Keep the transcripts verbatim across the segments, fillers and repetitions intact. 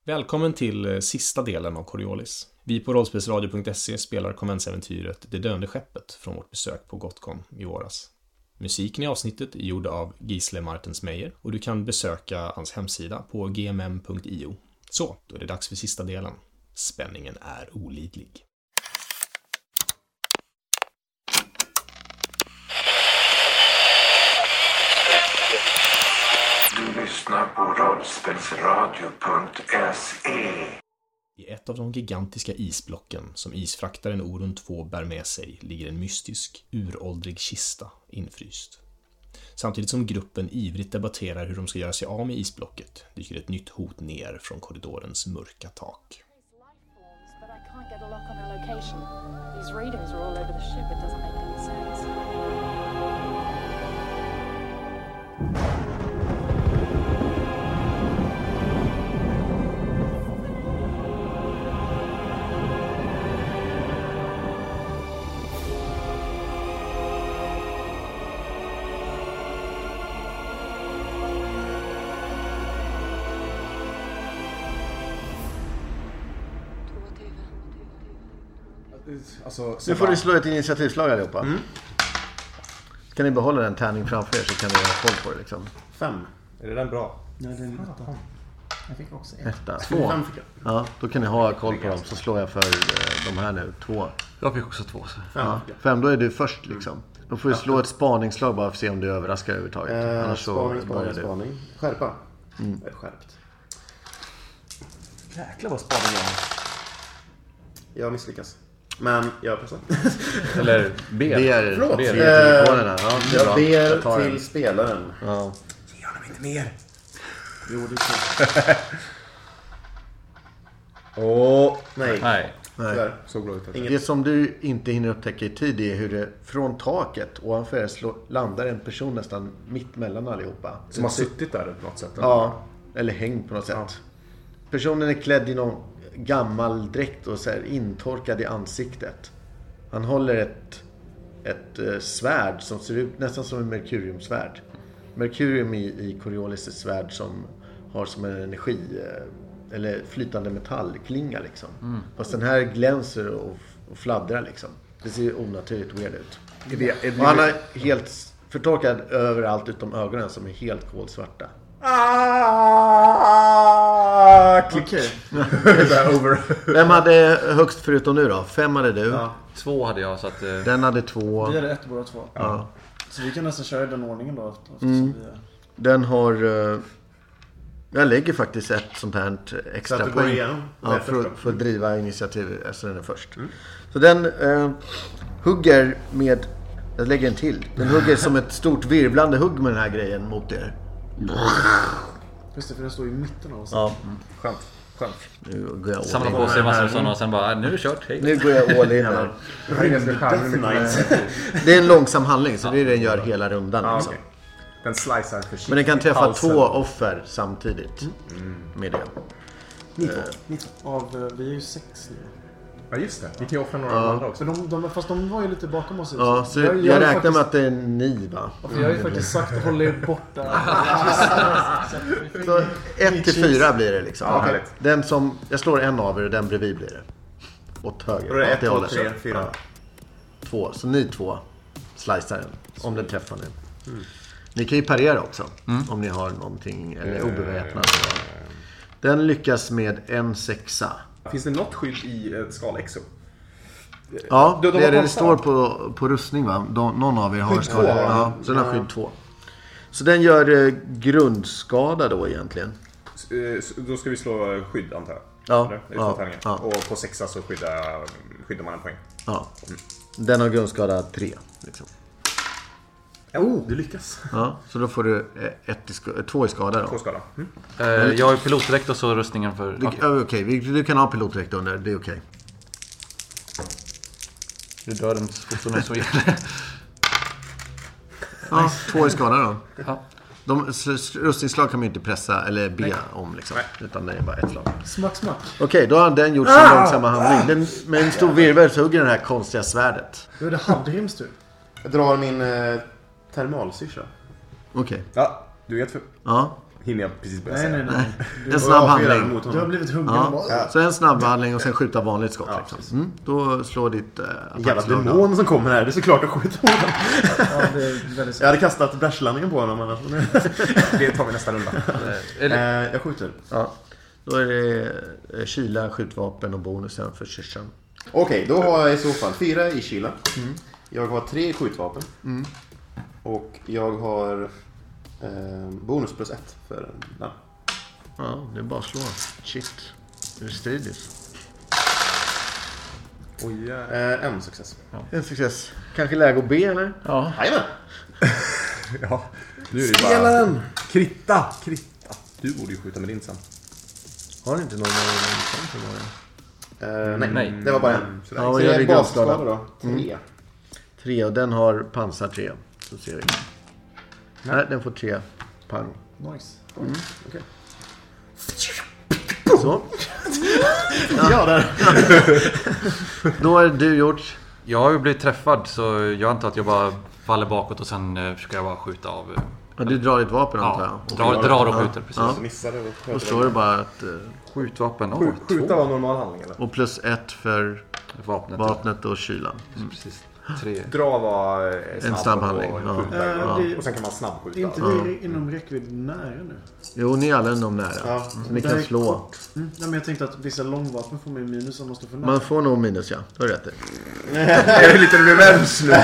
Välkommen till sista delen av Coriolis. Vi på rollspelsradio punkt se spelar konventsäventyret Det döende skeppet från vårt besök på Gotcon i våras. Musiken i avsnittet är gjord av Gisle Martensmeyer och du kan besöka hans hemsida på g m m punkt i o. Så, då är det dags för sista delen. Spänningen är olidlig. Du lyssnar på rollspelsradio punkt se. I ett av de gigantiska isblocken som isfraktaren Orun två bär med sig ligger en mystisk, uråldrig kista infryst. Samtidigt som gruppen ivrigt debatterar hur de ska göra sig av med isblocket dyker ett nytt hot ner från korridorens mörka tak. Alltså, nu får ni slå ett initiativslag allihopa. Mm. Kan ni behålla den tärning framför er så kan ni ha koll på det liksom. Fem. Är det den bra? Nej, det är en etta. Jag fick också ett. Etta. Två. Fem fick jag. Ja, då kan ni ha koll på dem. Så slår jag för de här nu. Två. Jag fick också två. Så. Fem. Ja. Fem, då är du först liksom. Då får vi slå ett spaningsslag bara för att se om du överraskar överhuvudtaget. Eh, Annars så spaning, spaning, börjar du. spaning. Skärpa. Mm. Skärpt. Jäklar vad spaning jag har. Jag misslyckas. Men jag pressar. Eller ber. Ber. Förlåt. Ber. Eh, Ja, jag ber jag till den. spelaren. Ja. Ge honom inte mer. Jo, det är Åh, oh, nej. Nej. Nej. Så bra ut. Det som du inte hinner upptäcka i tid är hur det från taket ovanför er slår, landar en person nästan mitt mellan allihopa. Som har suttit där på något sätt. Ja, eller hängt på något sätt. Ja. Personen är klädd i någon gammal dräkt och så här intorkad i ansiktet. Han håller ett ett svärd som ser ut nästan som en merkuriumsvärd. Merkurium i, i Coriolis är ett svärd som har som en energi eller flytande metallklinga liksom. Mm. Fast den här glänser och, och fladdrar liksom. Det ser onaturligt weird ut. Är det, är det... Och han är helt förtorkad överallt utom ögonen som är helt kolsvarta. Ah, klick. Okay. Over. Vem hade högst förutom nu då? Fem hade du. Ja, två hade jag så att eh... den hade två. Vi hade ett båda två. Ja. Så vi kan nästan köra den ordningen då. Mm. Vi är... Den har uh... jag lägger faktiskt ett sånt här extra så att poäng. igenom, ja, för, för att driva initiativ. Alltså den är först. Mm. Så den uh, hugger med. Jag lägger en till. Den hugger som ett stort virvlande hugg med den här grejen mot er. Just det, för den står i mitten av oss. Ja. Mm. Skönt. Skönt. Nu går jag samla på sig massor av sådana och sen bara, nu är det kört. Hej. Nu går jag all in här. Det är en långsam handling så det är det den gör hela rundan. Ah, liksom. okay. Den slicear försiktigt. Men den kan träffa halsen. två offer samtidigt. Mm. Med det. Ni två. Ni två. Av, vi är ju sex nu. Ja just det, vi kan ju offra några ja. andra också. De, de, fast de var ju lite bakom oss. Ja, så jag, jag räknar faktiskt... med att det är ni va? Ja, för jag har ju faktiskt sagt håll er borta. Så ett till fyra blir det liksom. Ja, okay. Den som, jag slår en av er och den bredvid blir det. Åt höger. Då är det ett, två, tre, fyra. Ja. Två, så ni två slicear den. Om den träffar nu. Mm. Ni kan ju parera också. Mm. Om ni har någonting, eller obeväpnad. Den lyckas med en sexa. Finns det något skydd i ett skal exo? Ja, de, de det, är det, det står på, på rustning va? De, någon av er har skydd skada. Ja, så den har skydd två. Så den gör eh, grundskada då egentligen. Så, då ska vi slå skydd antar jag. Ja, ja, ja. Och på sexa så skyddar, skyddar man en poäng. Ja. Mm. Den har grundskada tre liksom. Oh, du lyckas. Ja, så då får du ett i sk- två i skada då. Två skada. Mm. Uh, jag har pilotdräkt och så rustningen för... Du, okay. Okay. Du kan ha pilotdräkt under, det är okej. Okay. Du dör den så fort som är så gärna. Ja, nice. Två i skada då. Ja. De rustningsslag kan man ju inte pressa eller be Nej. om liksom. Nej. Utan det är bara ett slag. Smack, smack. Okej, okay, då har den gjort sin ah! långsamma handling. Den, med en stor virvel så hugger den här konstiga svärdet. Då är det Hallgrims tur. Jag drar min eh, termalsyrsa. Okej. Okay. Ja, du vet för... Ja. hinner jag precis börja Nej, säga. nej, nej. Du, En snabb handling. Mot du har honom. blivit huggen Ja. bara. Ja. Så en snabb handling och sen skjuta vanligt skott. Ja, Liksom. Mm. Då slår ditt äh, Jävla attackslag. demon som kommer här. Det är såklart att skjuta på honom. Ja, det är väldigt Jag hade kastat bärslandningen på honom annars. Det tar vi nästa runda. Eller, Eh, jag skjuter. Ja. Då är det eh, kyla, skjutvapen och bonusen för syrsan. Okej, då har jag i så fall fyra i kyla. Mm. Jag har tre skjutvapen. Mm. Och jag har eh, bonus plus ett för den. Ja, det är bara att slå. Shit. Det är stridigt. Oj, eh, en success. En success. Kanske läge att be eller? ja. Jajamän! Ja, nu är det bara... Spelaren! Kritta! Kritta! Du borde ju skjuta med din sen. Har ni inte någon Eh, nej. Nej. det var bara en. Så, Ja, så vad jag gör är det basskada grundskada? då. Tre. Tre och den har pansar tre. Så ser vi. Nej, den får tre. Pang. nice. Okej. Så. Ja, där. Då är det du gjort. Jag har ju blivit träffad så jag antar att jag bara faller bakåt och sen eh, försöker jag bara skjuta av. eh, Ja, du drar ditt vapen antar Ja, jag. drar, drar och skjuter precis. Ja. Så missade jag. Då står det bara att... eh, Skjutvapen, åh, Skj- två. Skjuta var normal handling eller? Och plus ett för Vapnet. vapnet och kylan. Precis. Tre. Dra var eh, snabb, snabb handling, och, ja. skjuta, Eh, ja. det- Och sen kan man snabbskjuta. Inte vi inom räckvidd nära nu. Jo, ni är alla inom nära. Ja. Så ni Det kan här är slå. kort. Mm. Ja, men jag tänkte att vissa långvapen får med minus om man står för nära. Man får nog minus, ja. Du har rätt. Jag är lite nervös nu.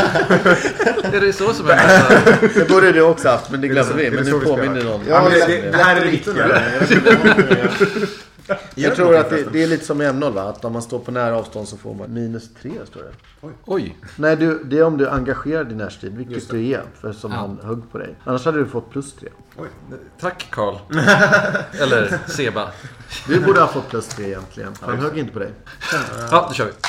Är det så som är Det borde du också haft, men det glömde vi. är det Men så nu vi ska påminner göra? någon. Ja, men det, det, det här är viktigare. jag tror att det, det är lite som i M noll, va? Att om man står på nära avstånd så får man minus tre, står det. Oj. Nej, du, det är om du är engagerad i närstrid, vilket du är, för som Ja. han högg på dig. Annars hade du fått plus tre. Tack Carl. Eller Seba. Du borde ha fått plus tre egentligen. Han högg inte på dig. Ja, då kör vi.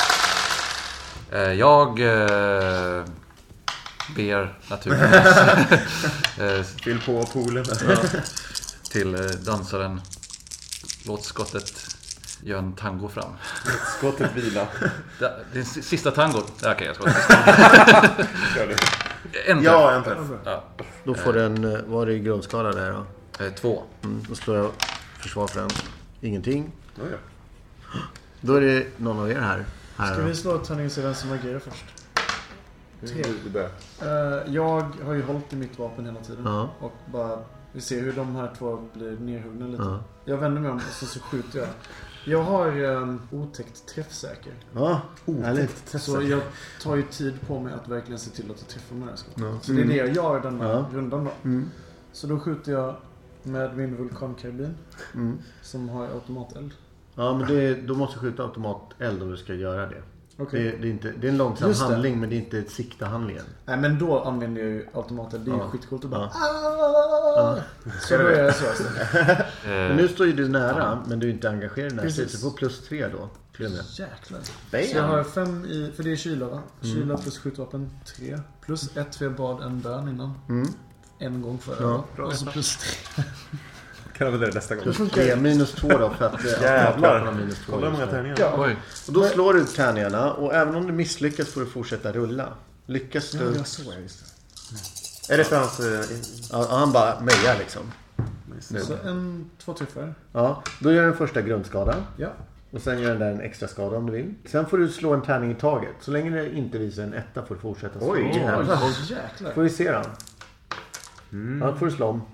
Eh, Jag eh, ber naturligtvis eh, Fyll på poolen. till eh, dansaren. Låt skottet göra en tango fram. Skottet vila. Det det är sista tangot. Ja, okej, jag skojar. Kör du. En Ja, träff. en träff. Ja. Då får den, eh, vad är det i grundskada där då? Eh, Två. Mm, då slår jag försvar för den. Ingenting. Oj, ja. Då är det någon av er här. här Ska då. vi slå tärningssidan som agerar först? Tre. Du börjar. Eh, jag har ju hållit i mitt vapen hela tiden. Ja. Och bara, vi ser hur de här två blir nerhuggna lite. Ja. Jag vänder mig om och så, så skjuter jag. Jag har um, otäckt träffsäker. Ja, härligt. Så jag tar ju tid på mig att verkligen se till att jag träffar med det här skottet. Ja. Så det är det jag gör den här Ja. rundan då. Mm. Så då skjuter jag med min vulkankarbin. Mm. Som har automateld. Ja, men det, då måste du skjuta automateld om du ska göra det. Okej. Det, det, är inte, det är en långsam Just det. handling, men det är inte ett sikta handlingen. Nej, men då använder jag ju automateld. Det är ju Ja. skitcoolt att bara... Ja. "Ah!" Så då är jag så istället. Men Eh, nu står ju du nära, men du är inte engagerad i den här Precis. striden. Så du får plus tre då. Till och med. Jäklar. Bam. Så jag har fem i... För det är kyla va? Kyla plus skjutvapen tre. Plus ett för jag bad en bön innan. Mm. En gång förra. Ja. va? Och så plus tre. Kan jag väl det nästa gång. Plus tre, minus två då för att eh, Jävlar. automatvapnen har minus två. Kolla hur många just nu. tärningar. Ja. Oj. Och då slår du ut tärningarna och även om du misslyckas får du fortsätta rulla. Lyckas du... Ja, jag såg just det. Är det för hans... eh, Ja, han bara mejar liksom. Nu. Så en, två träffar. Ja, då gör den första grundskada. Ja. Och sen gör den där en extra skada om du vill. Sen får du slå en tärning i taget. Så länge det inte visar en etta får du fortsätta slå. Oj, jävlar. Oj, jäklar. Får vi se då. Ja, då får du slå om.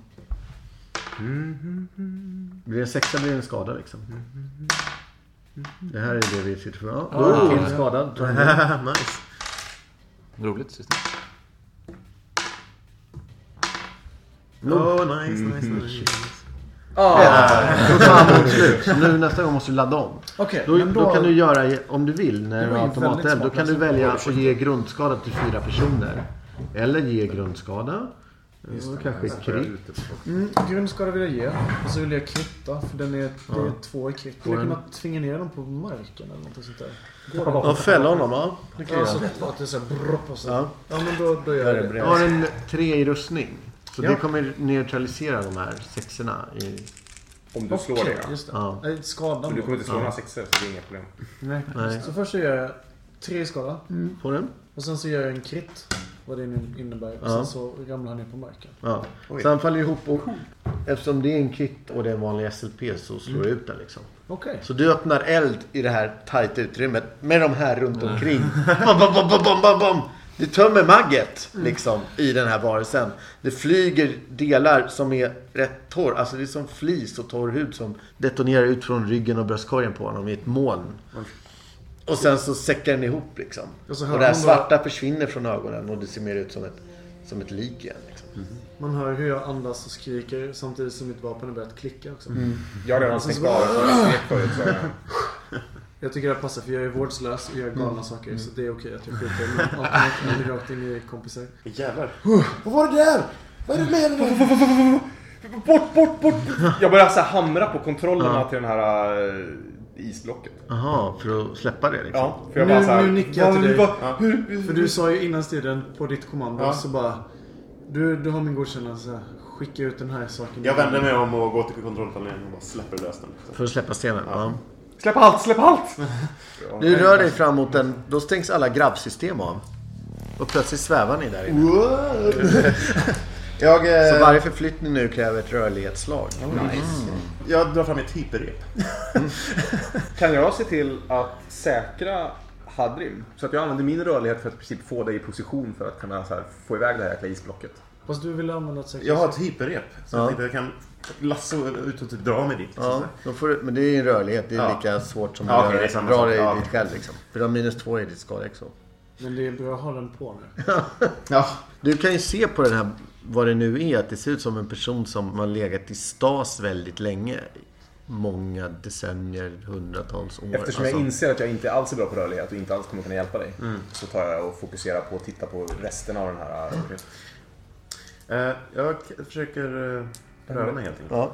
Blir det en sexa blir det en skada liksom. Det här är det vi sitter för. Ja, då är det till skadad. Ta en ny. nice. Roligt sist. Oh, nice, nice, nice. Då tar han mot slut. Så nu nästa gång måste du ladda om. Okej, Då, men då då... kan du göra, om du vill, när Det du var har ju väldigt automateld, då smart kan du alltså. välja att ge grundskada till fyra personer. Eller ge grundskada. Och kanske krit. Mm, grundskada vill jag ge. Och så vill jag kritta. För den är, det är två i kritt. Vill jag kunna tvinga ner dem på marken eller något sånt där? Går det? Ja, fälla honom, ja. Det kan Ja, jag så göra. att det är så här bropp och så. Ja. Ja, men då, då gör jag det. Jag har en tre i rustning. Så Ja. det kommer neutralisera de här sexorna. I... Om du slår Okej, det. Ja. just det. Ja. Nej, skadan Men du då. kommer inte slå några sexor så det är inga problem. Nej. Nej. Så först så gör jag tre i skada. Får den? Och sen så gör jag en krit. vad det nu innebär. Och Ja. sen så ramlar han ner på marken. Ja. Oj. Så han faller ihop och eftersom det är en kit och det är en vanlig S L P så slår det ut den liksom. Okej. Så du öppnar eld i det här tajta utrymmet med de här runt omkring. Bam, bam, bam, bam, bam, bam. Du tömmer magget liksom i den här varelsen. Det flyger delar som är rätt torr. Alltså det är som flis och torr hud som detonerar ut från ryggen och bröstkorgen på honom i ett moln. Och sen så säckar den ihop liksom. Och så hör Och det här man svarta försvinner från ögonen och det ser mer ut som ett, som ett lik igen liksom. Man hör hur jag andas och skriker samtidigt som mitt vapen har börjat klicka också. Jag har redan Alltså, stängt så av bara- för jag skrek förut. Så jag... Jag tycker det passar för jag är vårdslös och gör galna saker. Så det är okej att jag skjuter med automat rakt in i kompisar. Jävlar. Vad var det där? Vad är det med det där? Bort, bort, bort! Jag börjar så här hamra på kontrollerna till den här uh, isblocket. Jaha, för att släppa det liksom. Ja, för jag Nu- bara så här, nu nickar jag till dig. vad- Ja. hur- För du sa ju innan striden på ditt kommando Ja. så bara du, du har min godkännelse. Skicka ut den här saken. Jag vänder mig om och går till kontrollpanelen och bara släpper lös den. För att släppa stenen. Ja. Släpp allt, släpp allt! Du rör dig fram mot den, då stängs alla grabbsystem av. Och plötsligt svävar ni där inne. Jag, eh, Så varje förflyttning nu kräver ett rörlighetsslag. nice. Jag drar fram ett hyperrep. Kan jag se till att säkra Hadrim? Så att jag använder min rörlighet för att i princip få dig i position för att kunna så här, få iväg det här jäkla isblocket. Fast du vill använda ett Jag har ett hyperrep. Så Ja. jag tänkte jag kan lasso ut och typ dra mig dit. Liksom, Ja, så här. då får du, men det är ju en rörlighet. Det är Ja. lika svårt som Ja, att okej, göra det är samma dra sak. dig Ja. dit själv liksom. För du har minus två i ditt skada också. Men det är bra att ha den på nu. Ja. Du kan ju se på den här, vad det nu är, att det ser ut som en person som har legat i stas väldigt länge. Många decennier, hundratals år. Eftersom Alltså, jag inser att jag inte alls är bra på rörlighet och inte alls kommer kunna hjälpa dig. Så tar jag och fokuserar på att titta på resten av den här. Eh, jag k- försöker uh, röra mig helt enkelt. Ja.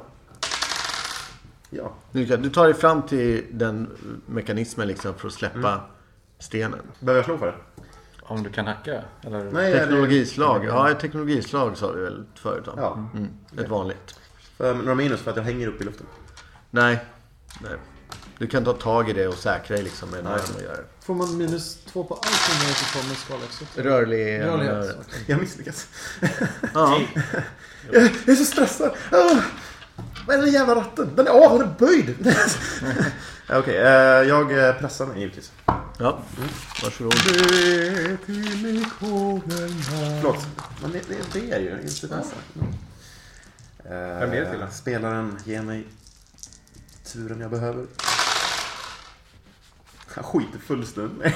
Ja. Du, kan, du tar dig fram till den mekanismen liksom för att släppa stenen. Behöver jag slå för det? Om du kan hacka? Eller? Nej, det- Teknologislag. Ja, ett teknologislag sa du väl förut va? Ja. Mm. Ett vanligt. För några minus för att jag hänger upp i luften. Nej. Nej. Du kan ta tag i det och säkra dig liksom med en arm och göra det. Får man minus två på allt som är utifrån med skalexot? Rörlig. Rörlighet. okej. Jag misslyckas. Ja. jag, jag är så stressad. Ah, vad är den jävla ratten? Den är av, den är böjd. Okej, okay, uh, jag eh, pressar mig givetvis. Ja. Varsågod. Förlåt. Men det, det, det är ju inte pressa. Vem är det till då? Spelaren ger mig turen jag behöver. Jag skiter fullständigt.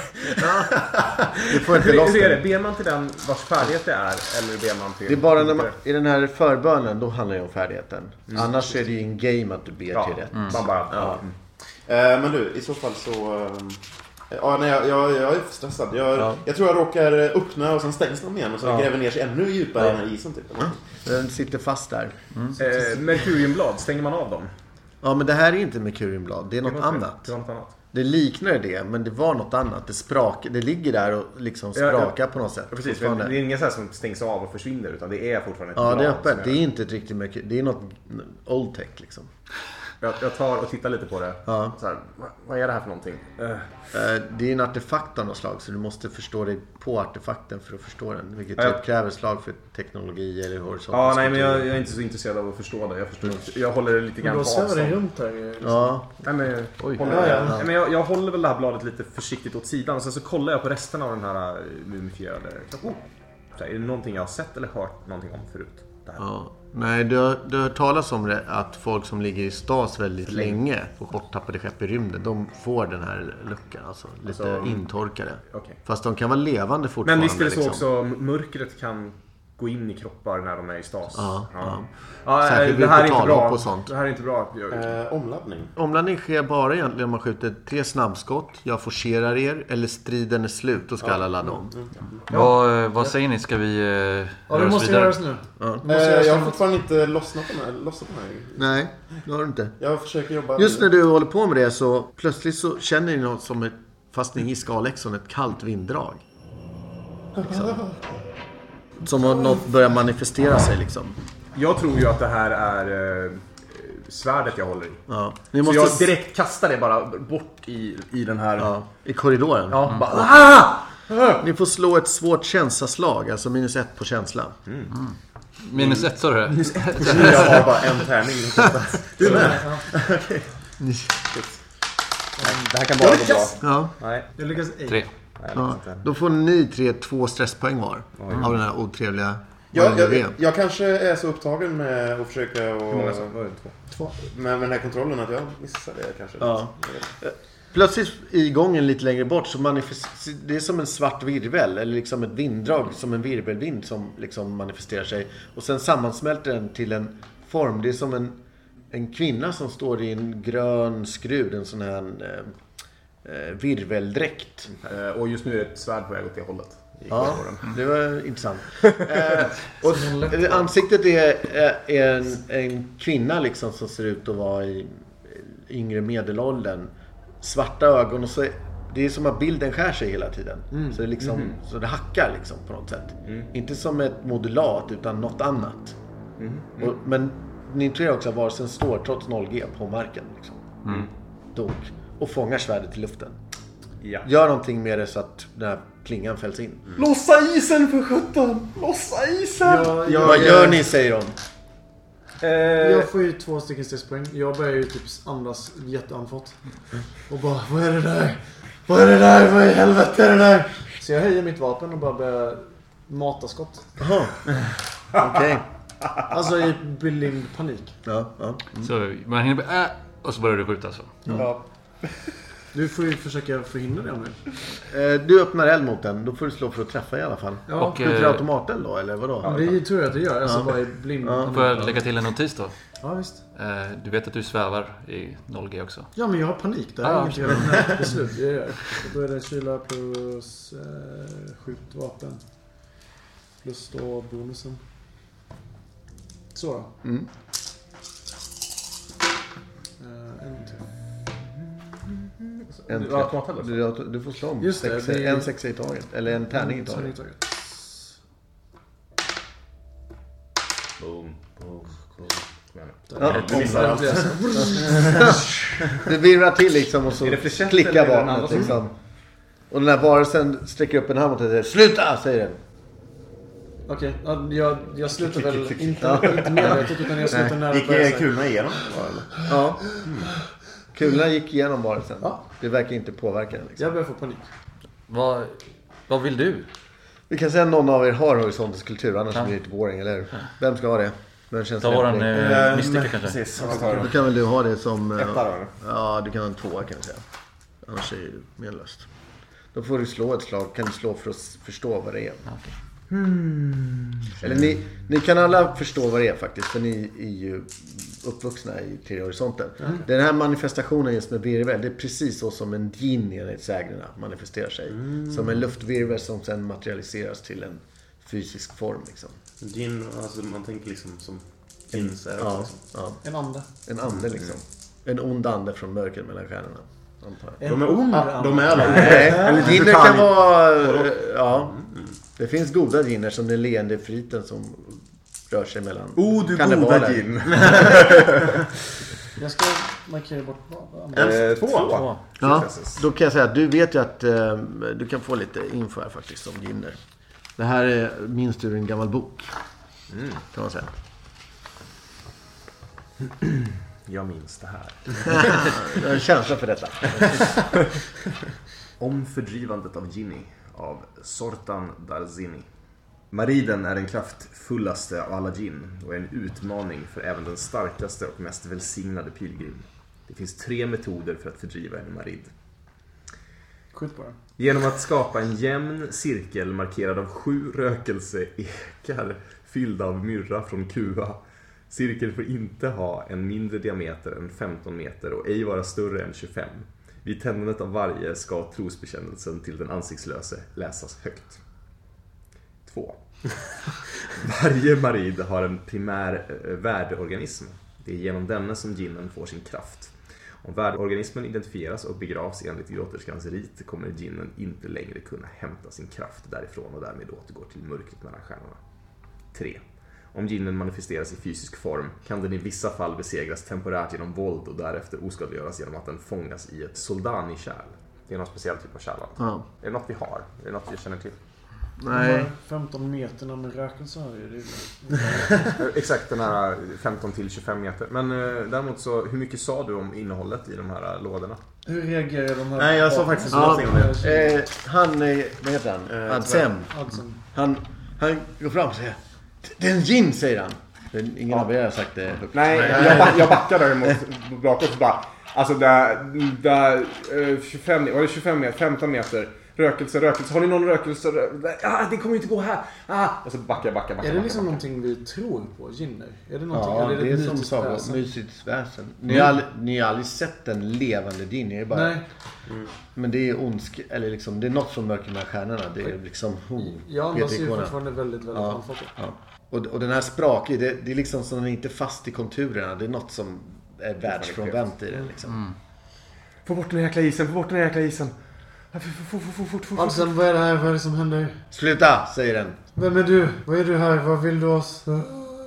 Du får inte Hur, loss hur är det? den. Ber man till den vars färdighet det är? Eller ber man till... Det är bara när man, i den här förbönen, då handlar det om färdigheten. Annars är det ju en game att du ber Ja, till det. man bara... Ja. Eh, men du, i så fall så... eh, Ja, nej, jag, jag, jag är stressad. Jag, Ja. jag tror jag råkar öppna och sen stängs de igen och så Ja. gräver ner sig ännu djupare i den här isen typ. Den sitter fast där. Eh, Merkuriumblad, stänger man av dem? Ja, men det här är inte Merkuriumblad. Det är något Det var- annat. Det var något annat. Det liknar det, men det var något annat. Det sprak, det ligger där och liksom Ja, ja. sprakar på något sätt. Ja, precis, men fortfarande. det är ingen så här som stängs av och försvinner utan det är fortfarande ett Ja, det är blad öppet. som Det är inte ett riktigt Merkurium. Det är något old tech liksom. Jag, jag tar och tittar lite på det. Ja. Så här, vad, vad är det här för någonting? Eh, Eh, Det är en artefakt av något slag, så du måste förstå dig på artefakten för att förstå den. Vilket Ja, ja. typ kräver slag för teknologi eller horisont. ja, nej, men jag, jag är inte så intresserad av att förstå det. Jag, förstår, jag håller det lite Men grann då på svävar det avstånd. runt där. Liksom. Ja, Nej, men, Oj. håller, Ja, ja. Nej, men jag, jag håller väl det här bladet lite försiktigt åt sidan. Och sen så kollar jag på resten av den här eh, mumifierade. Oh, så här, är det någonting jag har sett eller hört någonting om förut? Det här. ja. Nej, du har, du har hört talas om det, att folk som ligger i stas väldigt länge och borttappade skepp i rymden, de får den här luckan, alltså lite Alltså, intorkade. okej. Fast de kan vara levande fortfarande. Men visst är det så liksom. också, mörkret kan gå in i kroppar när de är i stas. Ja, ja. Ja, Särskilt det här är vid inte bra. portalhopp och sånt. Det här är inte bra. Jag, Eh, omladdning. Omladdning sker bara egentligen om man skjuter tre snabbskott, jag forcerar er, eller striden är slut, då ska alla ladda om. Vad, vad säger ni? Ska vi eh, Ja, det röra oss måste vidare? göras nu. Ja. Det måste Eh, göras jag har nu. fortfarande inte lossnat på den här. Lossat på den här. Nej, det har du inte. Jag försöker jobba... Just när du håller på med det så plötsligt så känner ni något som ett, fast ni är i skalexon, ett kallt vinddrag. Liksom. Som om något börjar manifestera sig liksom. jag tror ju att det här är eh, svärdet jag håller i. Ja. Ni Så måste jag direkt kastar det bara bort i, i den här... Ja, ja, i korridoren. bara... Ah! Ni får slå ett svårt känslaslag, alltså minus ett på känsla. Mm. Mm. Minus ett, sa du det? Jag har bara en tärning. Du är med? Okay. Det här kan bara gå bra. Ja. Nej. Jag lyckas ej. Tre. Ja. Då får ni tre två stresspoäng var. Mm. Av den här otrevliga... Jag, jag, jag kanske är så upptagen med att försöka och, många som var det? Två. Två. Med, med den här kontrollen att jag missar det kanske. Ja. Plötsligt i gången lite längre bort så manifesterar det är som en svart virvel eller liksom ett vinddrag som en virvelvind som liksom manifesterar sig och sen sammansmälter den till en form. Det är som en, en kvinna som står i en grön skrud, en sån här eh, virveldräkt. Eh, och just nu är det ett svärd på väg åt det hållet. Ja, det var intressant. eh, och ansiktet är, är en, en kvinna liksom som ser ut att vara i yngre medelåldern. Svarta ögon och så det är som att bilden skär sig hela tiden. Mm. Så det liksom mm. så det hackar liksom på något sätt. Mm. Inte som ett modulat utan något annat. Mm. Mm. Och, men ni intuerar också att varelsen står trots noll G på marken liksom. Mm. Dog. Och fångar svärdet i luften. Ja. Gör någonting med det så att den här klingan fälls in. Mm. Lossa isen för sjutton! Lossa isen! Ja, jag, Vad gör ni, säger de? Eh, jag får ju två stycken stresspoäng. Jag börjar ju typ andas jätteanfått. Och bara, vad är det där? Vad är det där? Vad i helvete är det där? Så jag höjer mitt vapen och bara börjar mata skott. Jaha. Okej. Okay. Alltså i blind panik. Ja, ja. Mm. Så man hinner bara, äh, och så börjar du skjuta så. Ja. Du får ju försöka förhindra det om du. Du öppnar eld mot den. Då får du slå för att träffa i alla fall. Ja. Och skjuter automateld då, eller vadå? Ja, det tror jag att det gör. Alltså ja. Bara i blind. Ja. Får jag lägga till en notis då? Ja, visst. Du vet att du svävar i noll G också. Ja, men jag har panik. Det är ah, inget jag har beslut. Jag gör. Då är det kyla plus eh, skjutvapen. Plus då bonusen. Så då. Mm. Uh, en till. En, du, du, du får slå om Just det, sex, det är... en sexa i taget. Eller en tärning i taget. taget. Boom, boom, boom. Ja, du missar allt. Det virrar till liksom och så klickar vapnet liksom. Och den här varelsen sträcker upp en hand mot det. Sluta, säger den. Okej, okay. jag, jag slutar väl inte, inte medvetet utan jag slutar nära. Gick kulorna igenom? Ja. Mm. Kulorna gick igenom varelsen. Ja. Det verkar inte påverka den. Liksom. Jag börjar få panik. Vad, vad vill du? Vi kan säga att någon av er har horisontens kultur, annars ja. blir det lite boring, eller hur? Ja. Vem ska ha det? Men känns ta våran äh, mystiker kanske. Precis. Då kan väl du ha det som... Äh, Etta då? Ja, du kan ha en tvåa kan jag säga. Annars är det medlöst. Då får du slå ett slag. Kan du slå för att förstå vad det är. Okay. Hmm. Eller ni, ni kan alla förstå vad det är faktiskt. För ni är ju uppvuxna i tredje horisonten. Mm. Den här manifestationen just med virvel, det är precis så som en djinn enligt sägnerna manifesterar sig. Mm. Som en luftvirvel som sen materialiseras till en fysisk form liksom. Djinn, alltså man tänker liksom som finns är ja, liksom. ja. En ande. En ande liksom. Mm. En ond ande från mörkret mellan stjärnorna. De är ond. De är alla. Nej, djinner kan vara ja. Det finns goda djinner som den leende friten som rör sig mellan. Oh, du goda djinn. Jag ska markera bort en, två. två. Ja, då kan jag säga att du vet ju att uh, du kan få lite info här faktiskt om djinner. Det här är minst ur en gammal bok. Mm. Kan man säga. Jag minns det här. Jag har en känsla för detta. Om fördrivandet av Jinni av Sortan Darzini. Mariden är den kraftfullaste av alla djinn och är en utmaning för även den starkaste och mest välsignade pilgrim. Det finns tre metoder för att fördriva en marid. Skjut bara. Genom att skapa en jämn cirkel markerad av sju rökelseekar fyllda av myrra från Kua. Cirkeln får inte ha en mindre diameter än femton meter och ej vara större än tjugofem. Vid tändandet av varje ska trosbekännelsen till den ansiktslöse läsas högt. två. Varje marid har en primär värdeorganism. Det är genom denna som djinnen får sin kraft. Om värdeorganismen identifieras och begravs enligt grotterskans rit kommer djinnen inte längre kunna hämta sin kraft därifrån och därmed återgår till mörkret mellan stjärnorna. tre. Om djinnen manifesteras i fysisk form kan den i vissa fall besegras temporärt genom våld och därefter oskadliggöras genom att den fångas i ett soldani-kärl. Det är någon speciell typ av kärla. Ja. Är det något vi har? Är det något vi känner till? Nej. femton meterna med rökelse har ju det. Exakt, den här femton till tjugofem meter. Men eh, däremot så, hur mycket sa du om innehållet i de här lådorna? Hur reagerar de här? Nej, jag sa faktiskt Ja, någonting om det. eh, han, eh, vad heter han? Eh, Adsem. Adsen. Han, han går fram och säger: det är en gin, säger han. Men ingen av er har sagt det högt. Nej, jag, back, jag backar däremot bakåt bara. Alltså där, där eh, tjugofem, var det tjugofem meter, femton meter. Rökelse, rökelse. Har ni någon rökelse? Ah, det kommer ju inte gå här. Ah. Och så backar, backar, backar. Är det liksom backar. någonting vi tror på, ginner? Är det någonting? Ja, eller det är ett som mytiskt sa, väsen? mysigt väsen. Ni har, aldrig, ni har aldrig sett en levande gin. Ni är bara, Nej. mm. Men det är ondsk, eller liksom, det är något som mörker med stjärnorna. Det är liksom, oh, Jag andas ju Peter-ikonen. fortfarande väldigt, väldigt Ja. handfattigt. Ja. Och, och den här sprakig, det, det är liksom som den är inte fast i konturerna. Det är något som är världsfrånvänt i den liksom. Mm. Få bort den här jäkla isen, få bort den här jäkla isen. Fort, fort, fort, fort, fort. Alltså, vad är det här? Vad är det som händer? Sluta, säger den. Vem är du? Vad är du här? Vad vill du oss? Det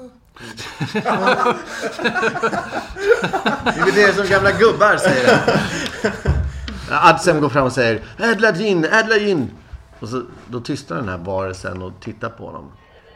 är det som gamla gubbar, säger den. Adsem går fram och säger: Ädla gin, ädla gin. Och så, då tystnar den här varelsen och tittar på honom.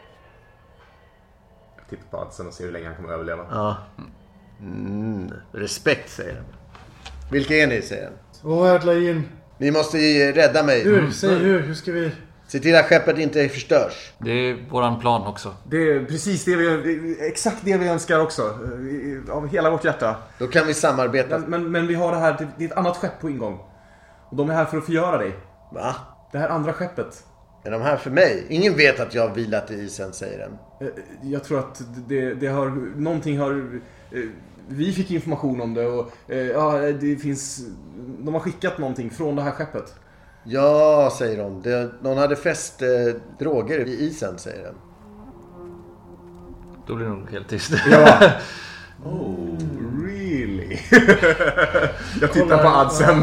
Jag tittar på Adsen och ser hur länge han kommer överleva. Ja. Mm, respekt, säger den. Vilka är ni, säger den. Åh, ädla in. Ni måste ju rädda mig. Hur? Säg hur. Hur ska vi? Se till att skeppet inte förstörs. Det är våran plan också. Det är precis det vi, exakt det vi önskar också. Av hela vårt hjärta. Då kan vi samarbeta. Men, men, men vi har det här, det är ett annat skepp på ingång. Och de är här för att förgöra dig. Va? Det här andra skeppet. Är de här för mig? Ingen vet att jag har vilat i isen, säger den. Jag tror att det, det har, någonting har, vi fick information om det och ja, det finns, de har skickat någonting från det här skeppet. Ja, säger de. Det, någon hade fäst eh, droger i isen, säger den. Då blir det nog helt tyst. Ja. Oh, really? Jag tittar på Adsen.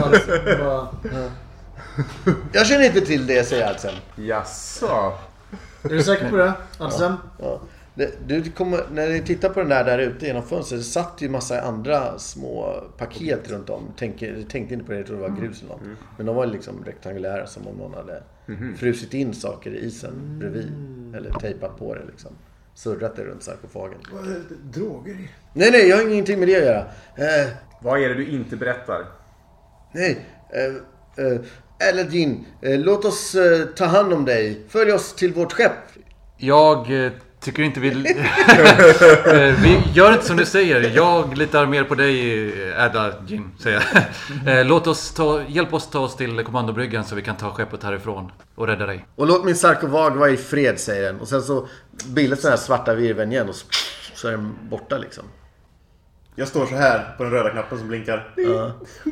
Jag känner inte till det, säger Adsen. Jaså? Är du säker på det, Adsen? Ja. Det, du kommer, när ni tittar på den där där ute genom fönstret, det satt ju massa andra små paket runt om. Tänker, jag tänkte inte på det, jag tror det var grus eller något. Mm. Men de var liksom rektangulära, som om någon hade mm. frusit in saker i isen bredvid. Eller tejpat på det liksom. Surrat det runt sarkofagen. Vad är det? Droger i? Nej, nej, jag har ingenting med det att göra. Eh, Vad är det du inte berättar? nej, eh, eh, Aladdin, eh, låt oss eh, ta hand om dig. Följ oss till vårt skepp. Jag eh, tycker inte vi... vi gör inte som du säger. Jag litar mer på dig, Ädla Gin, säger jag. eh, låt oss ta, hjälp oss ta oss till kommandobryggan så vi kan ta skeppet härifrån och rädda dig. Och låt min sarkofag vara i fred, säger den. Och sen så bildas den här svarta virveln igen och så, så är den borta liksom. Jag står så här på den röda knappen som blinkar. Ja.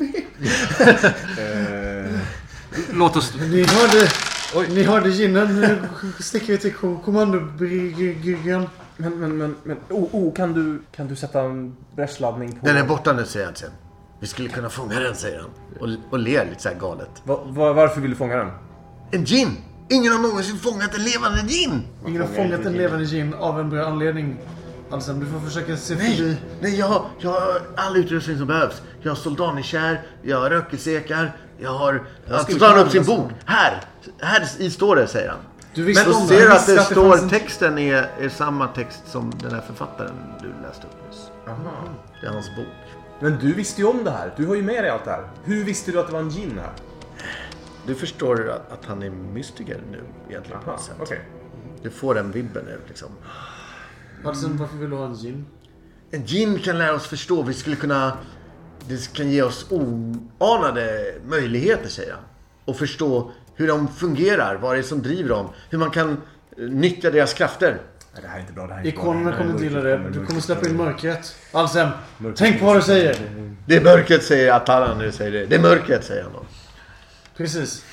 eh, Låt oss... Ni hörde, Oj. Ni hörde ginen. Nu sticker vi till kommandobryggan. Men, men, men, men oh, oh, kan du kan du sätta en brännladdning på... Den är borta nu, säger han sen. Vi skulle kunna fånga den, säger han. Och, och ler lite så här galet. Va, va, varför vill du fånga den? En gin! Ingen har någonsin fångat en levande gin! Ingen har fångat en levande gin av en bra anledning. Alltså, du får försöka se Nej, förbi. nej jag, har, jag har all utrustning som behövs. Jag har soldanikär, jag har rökelsekar, jag har... Alltså, tar han upp sin bok. Här! Här i står det, säger han. Du visste Men om ser det. du att Jag det visste står att det fanns en- texten är, är samma text som den här författaren du läste upp nyss. Aha. Det är hans bok. Men du visste ju om det här. Du har ju med dig allt det här. Hur visste du att det var en gin här? Du förstår att, att han är mystiker nu egentligen på Aha, något sätt. okej. Du får den vibben nu liksom. Alltså, varför vill du ha en gin? En gin kan lära oss förstå. Vi skulle kunna... Det kan ge oss oanade möjligheter, säger han. Och förstå hur de fungerar. Vad det är som driver dem. Hur man kan eh, nyttja deras krafter. Nej, det här är inte bra. Det här är inte bra. Ikonerna Det här är kommer inte mörkt. gilla det. Du kommer släppa in mörkret. Alltså, tänk på vad du säger. Det är mörkret, säger Atalan när du säger det. Det är mörkret, säger han då. Precis.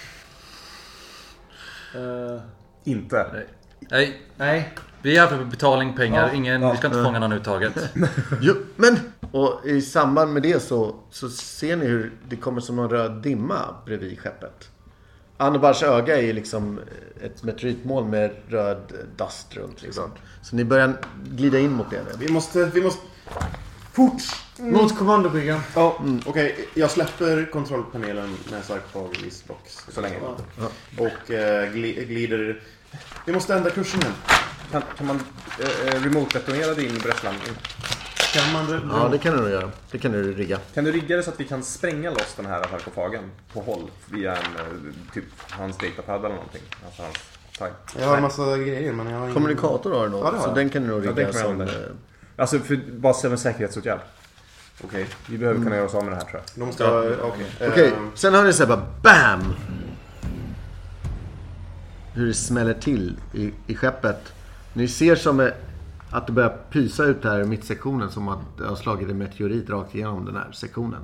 Uh, Inte. Nej. Nej. nej. Vi är här för betalning, pengar. Ja. Ingen, Ja. vi ska inte fånga någon uttaget. Jo, men... Och i samband med det så, så ser ni hur det kommer som någon röd dimma bredvid skeppet. Annebars öga är liksom ett meteoritmoln med röd dust runt liksom. Så ni börjar glida in mot det nu. vi måste... Vi måste... Fort! Mm. Mot kommandobryggan. Ja, mm. okej. Okay. Jag släpper kontrollpanelen med sarkofag i isbox så länge. Ja. Och eh, glider... Vi måste ändra kursen igen. Kan, kan man eh, remote-detonera din bränslandning? Kan man det? Ja, det kan du nog göra. Det kan du rigga. Kan du rigga det så att vi kan spränga loss den här sarkofagen på håll via en typ hans datapad eller någonting? Alltså hans tagg. Jag har en massa grejer, men jag har ingen... Kommunikator har du nog, ja, har så den kan du nog rigga ja, som... Alltså för, bara som en säkerhetsåtgärd. Okej. Okay. Vi behöver mm. kunna göra oss av med det här, tror jag. De måste ja. Okej. Okay. Okay. Uh, sen har ni så här bara BAM! Hur det smäller till i, i skeppet. Ni ser som att det börjar pysa ut här i mittsektionen, som att det har slagit en meteorit rakt igenom den här sektionen.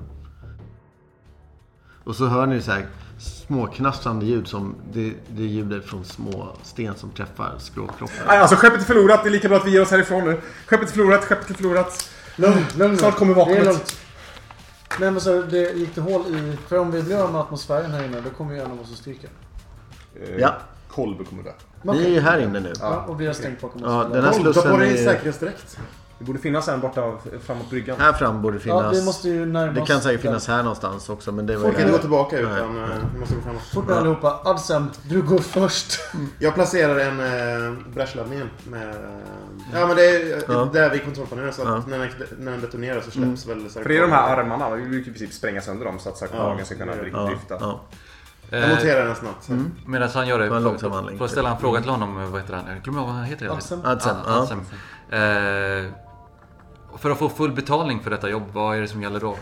Och så hör ni så här små knastrande ljud, som det, det är ljudet från små sten som träffar skråkroppen. Alltså skeppet är förlorat, det är lika bra att vi ger oss härifrån nu. Skeppet är förlorat, skeppet är förlorat. Lugn, lugn. Snart kommer vakuumet. Nej, men så det gick det hål i... För om vi blir av med atmosfären här inne, då kommer vi gärna måste stryka. Eh, ja. Kolbe kommer det. Vi är ju här inne nu. Ja, och vi har stängt bakom oss. Ja, den här slussen är... är... säkerhetsdirekt. Det borde finnas en borta framåt bryggan. Här fram borde det finnas. Ja, vi måste ju närma det kan säkert finnas här någonstans också, men det var... Folk kan inte gå tillbaka utan vi måste gå framåt. Fort ja. Allihopa. Adsem, du går först. Jag placerar en äh, bräschladdning med... Ja, men det är ja. där vi kontrollpanelen, så att ja. när, den, när den detonerar så släpps mm. väl... För det är de här armarna, vi vill i princip spränga sönder dem så att sarkofagen ja. ska kunna drifta. Ja. Ja. Jag noterar den snabbt. Mm. Medan han gör det, för, för att ställa en fråga till honom, vad heter han? Jag glömmer vad han heter. Adsem. Adsem. Ja. Adsem. Eh, för att få full betalning för detta jobb, vad är det som gäller då?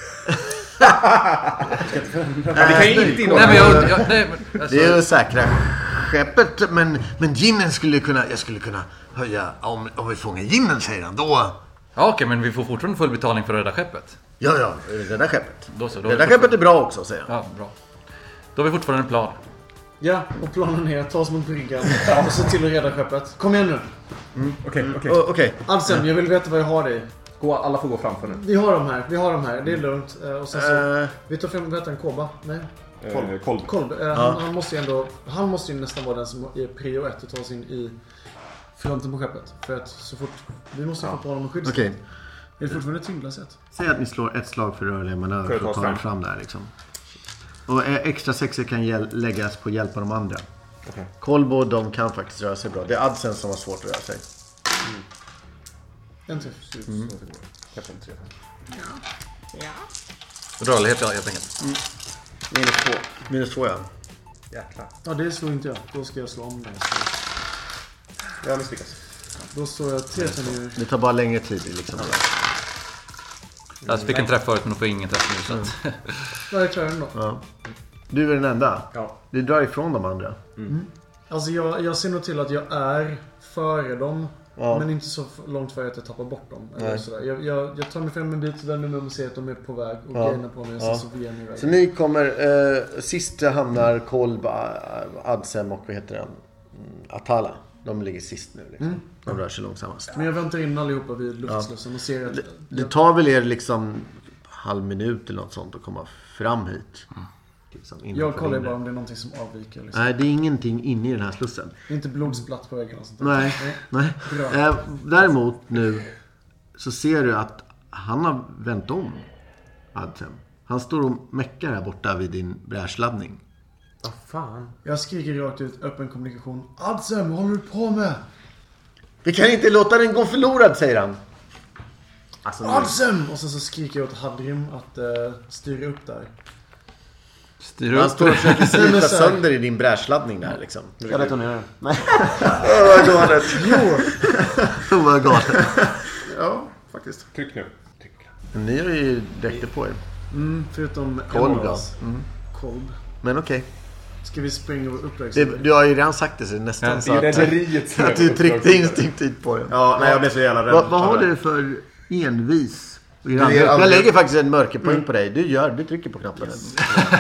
Det kan ju inte nej, men jag, jag, nej, men, alltså. Det är ju säkra skeppet, men, men ginen skulle kunna, jag skulle kunna höja, om, om vi fångar ginen, säger han, då... Ja, okej, okay, men vi får fortfarande full betalning för att rädda skeppet. Ja, ja, rädda skeppet. Då så, då rädda skeppet är bra också, säger han. Ja, bra. Då har vi fortfarande en plan. Ja, och planen är att ta oss mot bryggan och se till att rädda skeppet. Kom igen nu. Mm, okej, okay, okej. Okay. Okay. Adsem, jag vill veta vad jag har i. Gå, alla får gå framför nu. Vi har dem här, vi har dem här. Det är lugnt. Och sen så... Uh, vi tar fram, vet en Koba? Nej. Kolb. Kolb. Kolb. Uh, ja. han, han måste ju ändå... Han måste ju nästan vara den som är prio ett och ta oss in i fronten på skeppet. För att så fort... Vi måste ja. få på honom en skyddsgång. Okej. Okay. Är det fortfarande tyngdlasett? Säg att ni slår ett slag för rörliga manöver för att ta fram. fram där liksom. Och extra sexer kan hjäl- läggas på hjälp av de andra. Okay. Kolbo, de kan faktiskt röra sig bra. Det är Adsen som har svårt att röra sig. Mm. En träff. Mm. Kanske en tre. Ja. Ja. Rörlighet, ja, helt enkelt. Mm. Minus två. Minus två, ja. Jäklar. Ja, det slår inte jag. Då ska jag slå om det. Jag har misslyckats. Då står jag tre tärningar. Det tar bara längre tid liksom. Jag alltså, fick en träff förut, men då får ingen träff nu. Så att... Ja, jag klarar den då. Ja. Du är den enda. Ja. Du drar ifrån de andra. Mm. Mm. Alltså jag, jag ser nog till att jag är före dem. Ja. Men inte så långt före att jag tappar bort dem. Eller sådär. Jag, jag, jag tar mig fram en bit, vänder mig om och ser att de är på väg. Och ja. grejerna på mig och ja. så får jag iväg. Så ni kommer, eh, sist hamnar Kolb, Adsem och vad heter den? Atala. De ligger sist nu liksom. Mm. De rör sig långsammast. Men jag väntar in allihopa vid luftslussen ja. och ser att... Det, det tar väl er liksom halv minut eller något sånt att komma fram hit. Mm. Liksom, jag kollar bara om det är någonting som avviker. Liksom. Nej, det är ingenting inne i den här slussen. Inte blodsplatt på väggen och sånt där. Nej, nej. nej. Äh, däremot nu så ser du att han har vänt om Adsem. Han står och meckar här borta vid din bräsladdning. Vad fan? Jag skriker rakt ut, öppen kommunikation. Adsem, vad håller du på med? Vi kan inte låta den gå förlorad, säger han. Alltså, Adsem! Och sen så skriker jag åt Hadrim att uh, styra upp där. Styra upp? Han står och försöker slita sönder i din bräsladdning där liksom. Jag detonerar. Nej. Åh, vad galet. Jo. Åh, vad galet. Ja, faktiskt. Tryck nu. Tryck. Ni har ju dräkter på er. Mm, förutom Kolb då. Mm. Kolb. Men okej. Okay. Ska vi springa upp det, du har ju redan sagt det så det är nästan ja, så det är att, att du tryckte instinktivt på det. Ja, nej, jag blev så jävla rädd. Vad va har du för envis? Jag, jag lägger faktiskt en mörkerpoäng mm. på dig. Du gör, du trycker på knappen. Yes.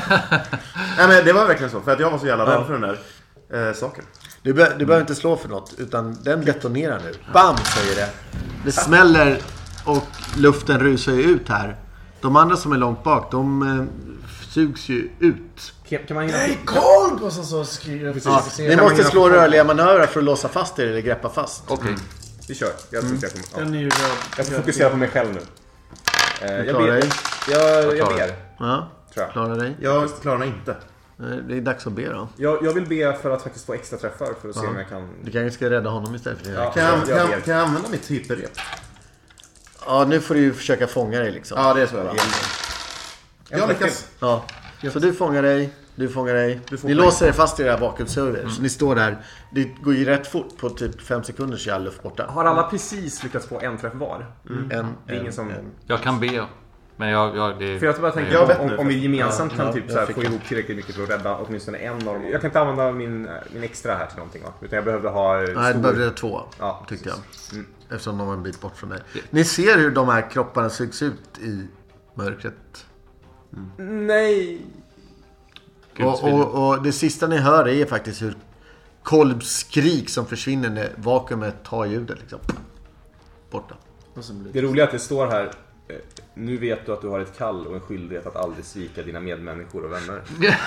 Nej, men det var verkligen så. För att jag var så jävla rädd ja. för den där eh, saken. Du, be, du behöver inte slå för något. Utan den detonerar nu. Bam, säger det. Det smäller och luften rusar ju ut här. De andra som är långt bak, de eh, sugs ju ut. Kan man Nej, Kolb! Och så, så skriver ja, ni måste slå rörliga manövrar för att låsa fast er eller greppa fast. Okej, okay. mm. vi kör. Jag, mm. jag, kommer, ja. Den är ju röd. jag får fokusera på mig själv nu. Eh, Du jag klarar ber. dig. Jag, jag klarar. ber. Ja, Tror jag. klarar dig. Jag klarar mig inte. Det är dags att be då. Jag, jag vill be för att faktiskt få extra träffar för att se Ja. om jag kan... Du kanske ska rädda honom istället för det. Ja. Ja. Kan jag, Jag kan, jag, ber. kan jag använda mitt hyperrep? ja, nu får du ju försöka fånga dig liksom. Ja, det är så jag Jag lyckas. Ja. Så du fångar dig, du fångar dig. Du får Ni poäng. låser er fast i det här vakuumserver. Mm. Så ni står där. Det går ju rätt fort. På typ fem sekunder så är all luft borta. Har alla precis lyckats få en träff var? En, Det är en, ingen som... en. Jag kan be. Men jag... jag det, För jag bara tänker Jag på vet om, nu. om vi gemensamt Ja, kan ja, typ jag så här fick få det. ihop tillräckligt mycket för att rädda åtminstone en av dem. Jag kan inte använda min, min extra här till någonting va? Utan jag behövde ha... Nej, stor... det behövde två. Ja, tyckte jag. Mm. Eftersom de var en bit bort från dig. Ni ser hur de här kropparna sugs ut i mörkret. Nej! Guds Och, och, och det sista ni hör är faktiskt hur Kolbs skrik som försvinner när vakuumet tar ljudet liksom. Borta. Och sen blir Det roliga är att det står här. eh, Nu vet du att du har ett kall och en skyldighet att aldrig svika dina medmänniskor och vänner.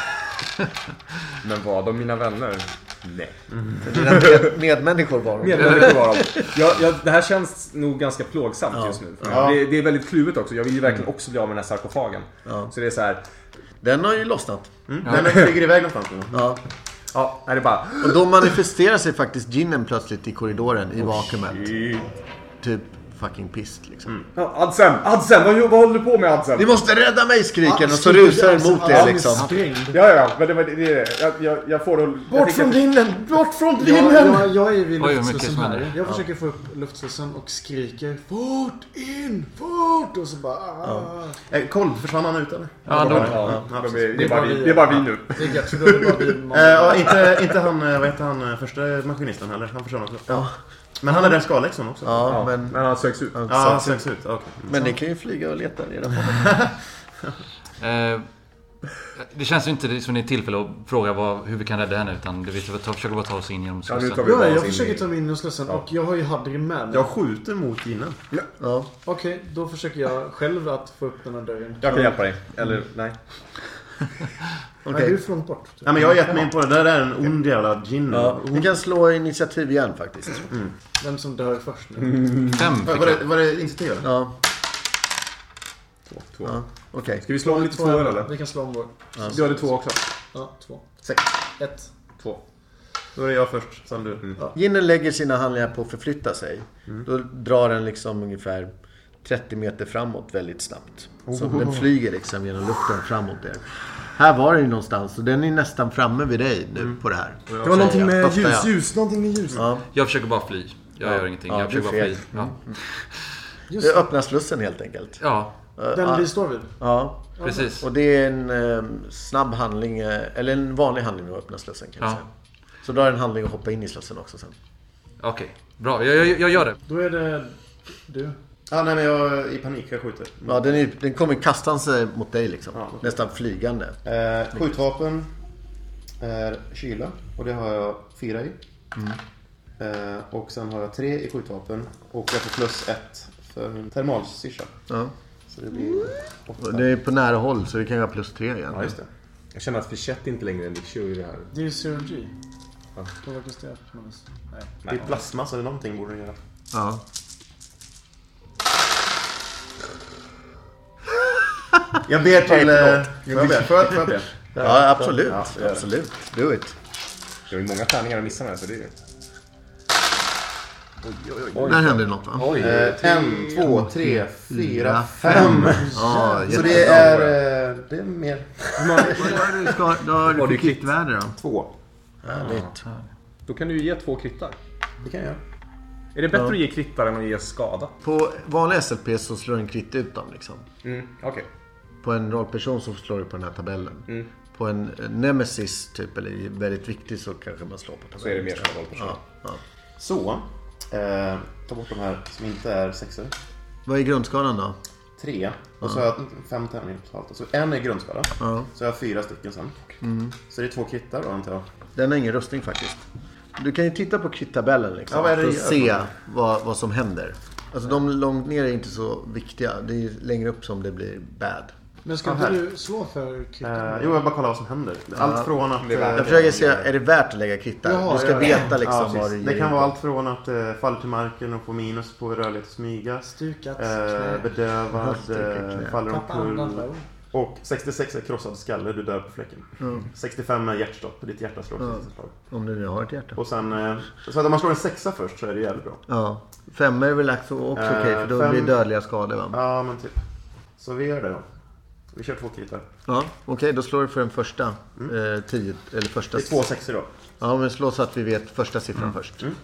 Men vad om mina vänner? Nej. Dina med, medmänniskor var de. Medmänniskor var de. Jag, jag, det här känns nog ganska plågsamt Ja. just nu. För Ja. det, det är väldigt kluvet också. Jag vill ju verkligen också bli av med den här sarkofagen. Ja. Så det är så här. Den har ju lossnat. Mm. Den flyger iväg någonstans nu. Ja. Ja, är det bara... Och då manifesterar sig faktiskt ginnen plötsligt i korridoren i vakuumet. Typ fucking pist liksom. Ja, Adsen! Adsen! Vad, vad håller du på med Adsen? Ni måste rädda mig, skriker Ah, den. Och så rusar den mot er liksom. Sprängd. Ja, ja, ja. Men det var det, det jag, jag, jag får då... Bort från ginnen! Bort från ginnen! Jag, jag är vid Oj, hur mycket luftslussen som här. händer. Jag försöker få upp luftslussen och skriker fort in, fort! Och så bara... Ah. Eh, Kolb, försvann han ut eller? Ja, då, Ja, Ja, det, är, det, är bara vi, det är bara vi nu. Jag tror det var vi. Eh, ja, inte, inte han, eh, vad heter han, eh, första maskinisten heller? Han försvann också. Ja. Men han är den Skalexon också. Ja, Ja, men, men han söks ut. Ja, han söks ut. Okay. men ni kan ju flyga och leta reda på det. eh, det känns ju inte som det är tillfälle att fråga vad, hur vi kan rädda henne. Utan det, vi ta, försöker bara ta oss in genom Ja, nu tar slussen. vi bara Ja, jag oss in försöker i- ta mig in i slussen och jag har ju Hadri med mig. Jag skjuter mot ginnen. Ja. Okej, då försöker jag själv att få upp den här dörren. Jag kan hjälpa dig. Eller, nej. Nej, Okej. du är för långt bort. Nej, men jag har gett mig in på det. Det där är en ond jävla gin. Ja, ni kan slå initiativ igen faktiskt. Vem som dör först nu. Fem Var, fick var, jag. det, var det initiativ? eller? Ja, Två. två. ja. Okej. Ska vi slå om lite två eller? Vi kan slå om vår. Du hade två också. Ja, två. Sex. Ett. Två. Då är det jag först, sen du. Mm. Ginnen lägger sina handlingar på att förflytta sig. Då drar den liksom ungefär trettio meter framåt väldigt snabbt. Så den flyger liksom genom luften framåt där. Här var den ju någonstans och den är nästan framme vid dig nu på det här. Det var någonting med Doftar ljus, jag. ljus, någonting med ljus. Ja. Jag försöker bara fly. Jag gör ingenting. Ja, jag du försöker är bara fel. fly. Ja. Just Det det. öppnar slussen helt enkelt. ja, Den vi står vid. Ja. precis. Och det är en eh, snabb handling, eh, eller en vanlig handling att öppna slussen kan jag Ja. säga. Så då är det en handling att hoppa in i slussen också sen. Okej, bra. Jag, jag, jag gör det. Då är det du. Ja, nej, men jag i panik, jag skjuter. Ja, den, är, den kommer kasta sig mot dig liksom. Ja. Nästan flygande. Eh, skjutvapen är kyla och det har jag fyra i. Eh, och sen har jag tre i skjutvapen och jag får plus ett för termalsyrsa. Ja. Så det blir åtta. Och det är på nära håll så det kan vara plus tre igen. Ja, just det. Jag känner att Fichette inte längre är en issue i det här. Det är ju zero G. Ja. Vad var det? Minus. Nej. Det är plasma så det är någonting borde den göra. Ja. Jag ber till... Eh, får jag be? Får jag, får jag be? Ja, absolut. Ja, det gör det. Absolut. Do it. Jag har ju många tärningar att missa med så det är... Där händer det något va? Oj, Eh, en, två, tre, fyra, fem. Ja, Så det är... Eh, det är mer... Du ska, då har Har du du fick värde då. Två. Härligt. Då kan du ju ge två krittar. Det kan jag göra. Är det bättre att ge krittar än att ge skada? På vanliga S L P så slår en krit ut dem liksom. Mm, okej. På en rollperson så slår du på den här tabellen. Mm. På en eh, nemesis typ, eller väldigt viktig så kanske man slår på tabellen. Så är det mer som rollperson. Ja, ja. Så. Eh, ta bort de här som inte är sexor. Vad är grundskalan då? Tre. Och så har jag fem tärningar totalt. Så en är grundskala. Ja. Så jag har fyra stycken sen. Så det är två kittar då antar jag. Den har ingen rustning faktiskt. Du kan ju titta på krittabellen liksom. Ja, vad är det för det att gör? se vad, vad som händer. Alltså de långt ner är inte så viktiga. Det är längre upp som det blir bad. Men ska Ja, inte här. du slå för kritan? Eh, jo, jag bara kollar vad som händer. Allt från att... Det är värt eh, Jag försöker se, är det värt att lägga krit där? Jaha, Du ska ja, ja. veta liksom ja, vad precis. det Det kan vara allt från att eh, falla till marken och få minus på rörlighet och smyga. Stukat Eh, knä. bedövad, Stukat eh, knä. faller Tappa andan omkull. då. Och sextiosex är krossad skalle, du dör på fläcken. Mm. sextiofem är hjärtstopp, ditt hjärta slår Ja. sista slag. Om du nu har ett hjärta. Och sen, eh, så att om man slår en sexa först så är det jävligt bra. Ja. Fem är väl också, också Eh, okej för då fem- blir det dödliga skador va? Ja, men typ. Så vi gör det då. Vi kör två kritar. Ja, okej då slår du för den första. Eh, tio, eller första. Det är två sexor då. Ja, men slå så att vi vet första siffran först. Mm.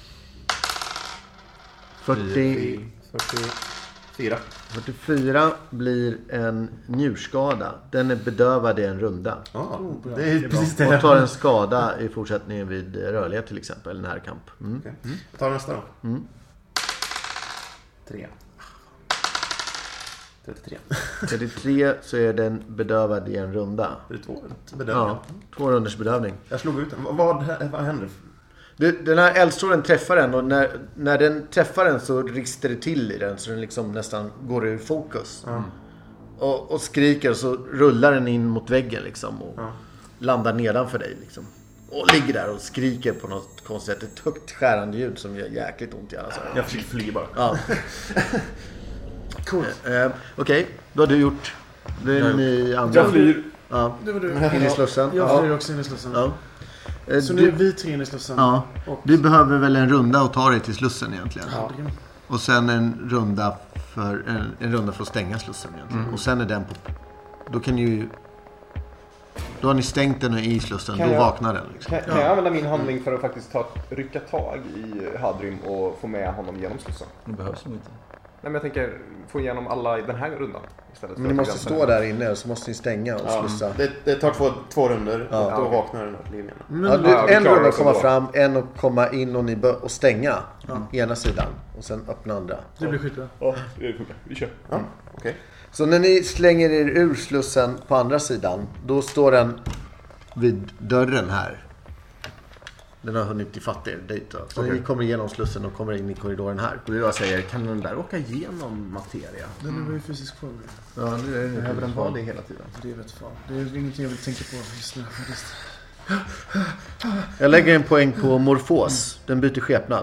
fyrtio, fyrtiofyra. fyrtiofyra blir en njurskada. Den är bedövad i en runda. Ja, det är precis det. Och tar en skada i fortsättningen vid rörlighet till exempel, närkamp. Mm. Okej. Jag tar nästa då. Mm. Tre. trettiotre. trettiotre så är den bedövad i en runda. Det är två bedömningar. Ja, två runders bedövning. Jag slog ut den. Vad, vad, vad händer? Det- Den här eldstrålen träffar den och när, när den träffar den så rister det till i den så den liksom nästan går ur fokus. Och, och skriker och så rullar den in mot väggen liksom och Ja. landar nedanför dig liksom. Och ligger där och skriker på något konstigt, ett högt skärande ljud som gör jäkligt ont i alla så. Jag försöker fly bara. Ja. Coolt. Eh, Okej, då har du gjort. Det är ni andra. Jag flyr. Ja, Det var du. in i slussen. Jag flyr Ja. också in i slussen. Ja. Eh, Så nu är du, vi tre in i slussen. ja. Och Du behöver väl en runda och ta dig till slussen egentligen. Adrian. Och sen en runda för, en, en runda för att stänga slussen egentligen. Och sen är den på... Då kan ju... Då har ni stängt den i slussen. Kan då jag- vaknar den. Liksom. Kan, kan jag använda min handling för att faktiskt ta, rycka tag i Hadrim och få med honom genom slussen? Det behövs nog inte. Nej, men jag tänker få igenom alla i den här rundan istället. för Men ni att måste begränsa stå den. där inne så måste ni stänga och Ja, slussa. det, det tar två, två runder Ja. och då vaknar den upp liv igen. Men, Ja, du, Ja, vi en klarar runda oss komma ändå. fram, en att komma in och, ni bör, och stänga ena sidan. Och sen öppna andra. det blir skitbra. Ja, det funkar. Vi kör. Ja, okej. Så när ni slänger er ur slussen på andra sidan, då står den vid dörren här. Den har hunnit ifatt er dit då. Så ni kommer igenom slussen och kommer in i korridoren här. Och det jag säger, kan den där åka igenom materia? Den är ju fysisk form. Ja, nu är det Behöver den vara det hela tiden? Det vet fan. Det är ingenting jag vill tänka på just nu faktiskt. Jag lägger en poäng på morfos. Den byter skepnad.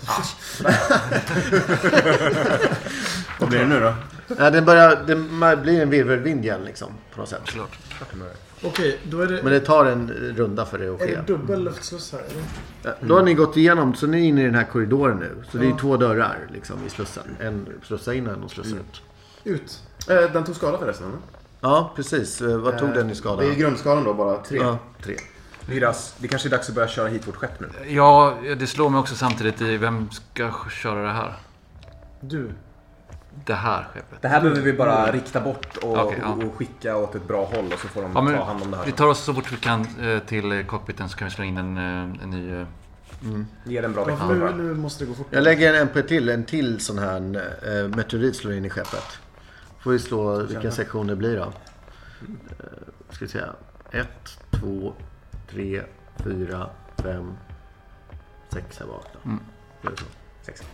Vad blir det nu då? Ja, den börjar, det blir en virvelvind igen liksom, på något sätt. Klart. Okej, då är det... Men det tar en runda för det att Är ske. det dubbel luftsluss här eller? Ja, då har ni gått igenom, så ni är inne i den här korridoren nu. Så det är två dörrar liksom, i slussen. En slussa in och en slussa ut. Ut. Eh, den tog skada förresten, eller? Ja, precis. Eh, Vad tog den i skada? Det är grundskalan då bara, tre. Ja, tre. Hyras, det kanske är dags att börja köra hit vårt skepp nu. Ja, det slår mig också samtidigt i vem ska köra det här? Du. Det här skeppet. Det här behöver vi bara rikta bort och, Okej, ja. och, och skicka åt ett bra håll och så får de Ja, men ta hand om det här. vi tar oss så fort vi kan eh, till cockpiten så kan vi slå in en, eh, en ny... eh, Ge den bra Ja, vecka. för nu, nu måste det gå fort. Jag lägger en M P till, en till sån här eh, meteorit slår in i skeppet. Får vi slå vilken sektion det blir då. Eh, ska vi säga. Ett, två, tre, fyra, fem, sex här bak då. Mm. Då är det så. Sex.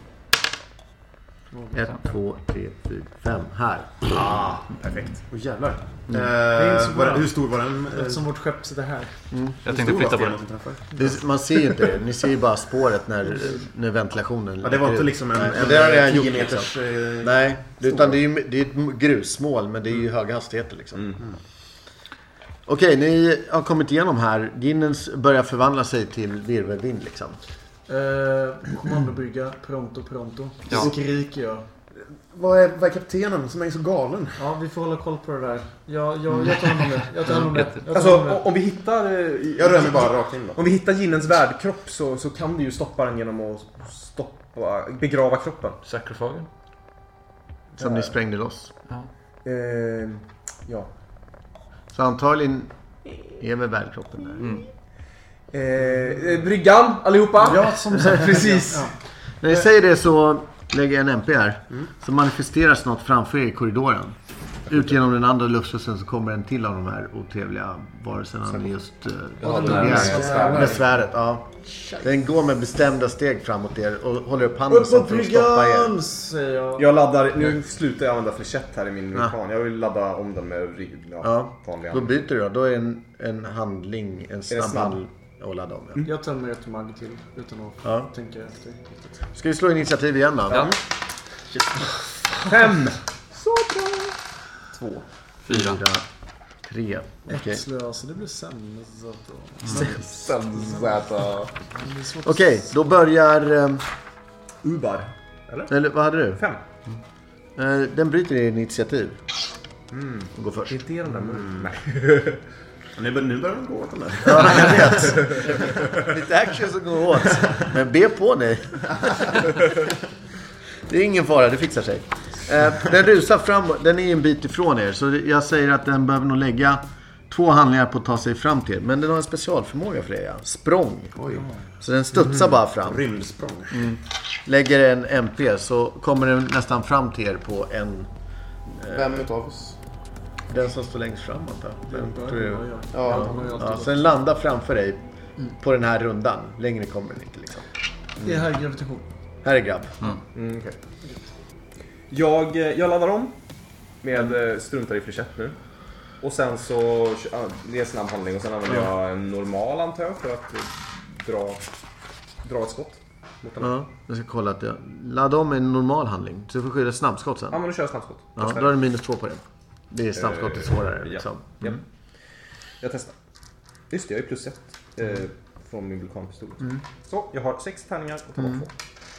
Ett, två, tre, fyra, fem. Här. Ah, perfekt. Åh jävlar. är inte så Eh, var, bra. hur stor var den? Eh, Eftersom vårt skepp sitter här. Jag tänkte flytta på det. Det, man ser ju inte det. Ni ser ju bara spåret när, när ventilationen... Ja, det var inte liksom en, Nej, en, det har jag redan tio gjort, meters... eh, Nej, utan det är ju det är ett grusmål, men det är ju höga hastigheter liksom. Mm. Okej, ni har kommit igenom här. Ginnens börjar förvandla sig till virvelvind liksom. Eh, kommandobrygga, pronto, pronto. Ja. Skriker jag. Vad är, vad är kaptenen som är så galen? Ja, vi får hålla koll på det där. Jag, jag, jag tar hand om det. Jag tar hand om det. Jag tar Alltså, hand om det. o- om vi hittar... eh, i- Jag rör mig bara rakt in då. Om vi hittar Ginnens värdkropp så, så kan vi ju stoppa den genom att stoppa, begrava kroppen. Sarkofagen? Som ni sprängde loss. Eh, ja. Så antagligen är väl värdkroppen där. Mm. Eh, eh, bryggan, allihopa. Ja, som sagt. Precis. Ja. När ni säger det så lägger jag en M P här. Så manifesteras något framför er i korridoren. ut genom den andra luftslussen så kommer en till av de här otrevliga varelserna med just uh, Ja, med, den med, svärdet. med svärdet. Ja. Den går med bestämda steg framåt er och håller upp handen så för att stoppa er. Säger jag. Jag laddar, nu slutar jag använda flechett här i min Ja. vulkan. Jag vill ladda om den med rygg. Ja, Ja, vanliga. då byter du då. Då är en, en handling, en snabb, snabb? handling att ladda om. Ja. Jag tar med ett mag till utan att Ja. tänka efter. Ska vi slå initiativ igen då? Ja. Fem! Två. Fyra. Fyra, tre. Okej. Ett slö, så det blir sämre. Så att Sällsväta. det blir svårt. Okej, då börjar... eh, Ubar. Eller? Eller vad hade du? Fem. Eh, Den bryter i initiativ. Och går först. Det är det den där mm. Nej. Nu bör- nu börjar de gå åt den där. Ja, jag vet. Lite action som går åt. Men be på dig. Det är ingen fara, det fixar sig. Eh, Den rusar framåt, den är en bit ifrån er. Så jag säger att den behöver nog lägga två handlingar på att ta sig fram till er. Men den har en specialförmåga för det, ja. Språng. Så den studsar bara fram. Rymdsprång. Lägger en M P så kommer den nästan fram till er på en... Vem utav oss? Den som står längst fram, antar jag. Den tror jag. Ja, Ja, så den landar framför dig på den här rundan. Längre kommer den inte liksom. Det här är gravitation. Här är grabb. Mm, okay. jag, jag laddar om med eh, struntar i flechett nu. Och sen så, ja, det är en snabb handling och sen använder jag en normal antar jag för att eh, dra, dra ett skott mot den. Ja, jag ska kolla att jag laddar om en normal handling. Så du får skydda snabbskott sen. Ja, men då kör jag snabbskott. Ja, då är det minus två på det. Det är snabbskott är svårare Ja. liksom. Ja. Jag testar. Just det, jag är plus ett eh, från min vulkanpistol. Så, jag har sex tärningar och tar mm. två.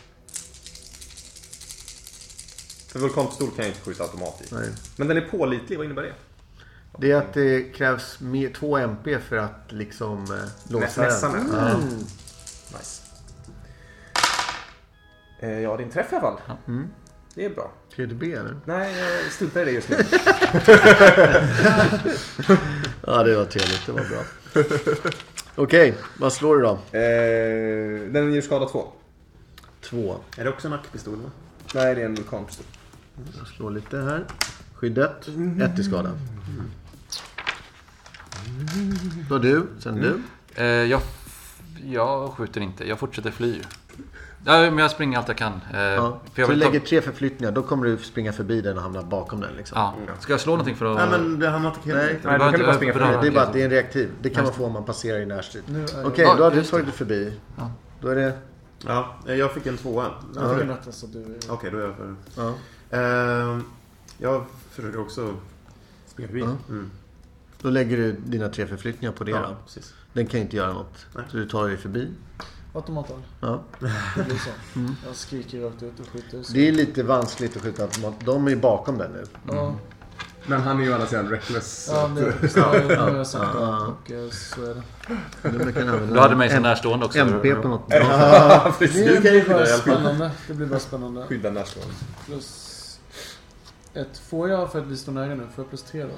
För vulkanpistol kan jag inte skjuta automatiskt. Nej. Men den är pålitlig, vad innebär det? Det är att det krävs mer, två M P för att liksom eh, låsa Nästan den. med. Ja. Nice. Eh, ja, det är en träff i alla fall. Mm. Det är bra. Ska du be eller? Nej, jag struntar i det just nu. Ja, det var trevligt. Det var bra. Okej, vad slår du då? eh, den ger skada två. Två. Är det också en nackpistol va? Nej, det är en vulkanpistol. Jag slår lite här. Skyddet. Ett i skada. Då du, sen du. Eh, jag, f- jag skjuter inte, jag fortsätter fly. Ja, men jag springer allt jag kan. Eh, Ja. för jag Så du vill ta- lägger tre förflyttningar, då kommer du springa förbi den och hamna bakom den liksom. Ja. Ska jag slå någonting för att... Nej men det han attackerar Nej. inte. Nej, då kan du bara springa Bra. förbi. Det är bara att det är en reaktiv. Det kan man få om man passerar i närstrid. Nu är Okej, Ja, då har du just det. tagit dig förbi. Ja. Då är det... Ja, jag fick en tvåa. jag Okej, fick en rätta så du är... då är jag för... Ja. Ehm, jag försöker också springa förbi. Ja. Mm. Då lägger du dina tre förflyttningar på det Ja, då. precis. Den kan inte göra något. Nej. Så du tar dig förbi. Automatal. Ja. Det blir så. Jag skriker rakt ut och skjuter. Så. Det är lite vanskligt att skjuta automat. De är ju bakom den nu. Ja, Men han är ju å andra sidan reckless. ja, det, ja, det har jag sagt det. Och eh, så är det. Du kan använda Du hade mig så M- närstående också. M P på något bra. Ja, precis. Det blir bara spännande. Det blir bara spännande. Skydda närstående. Plus ett. Får jag för att vi står nära nu? Får jag plus tre då?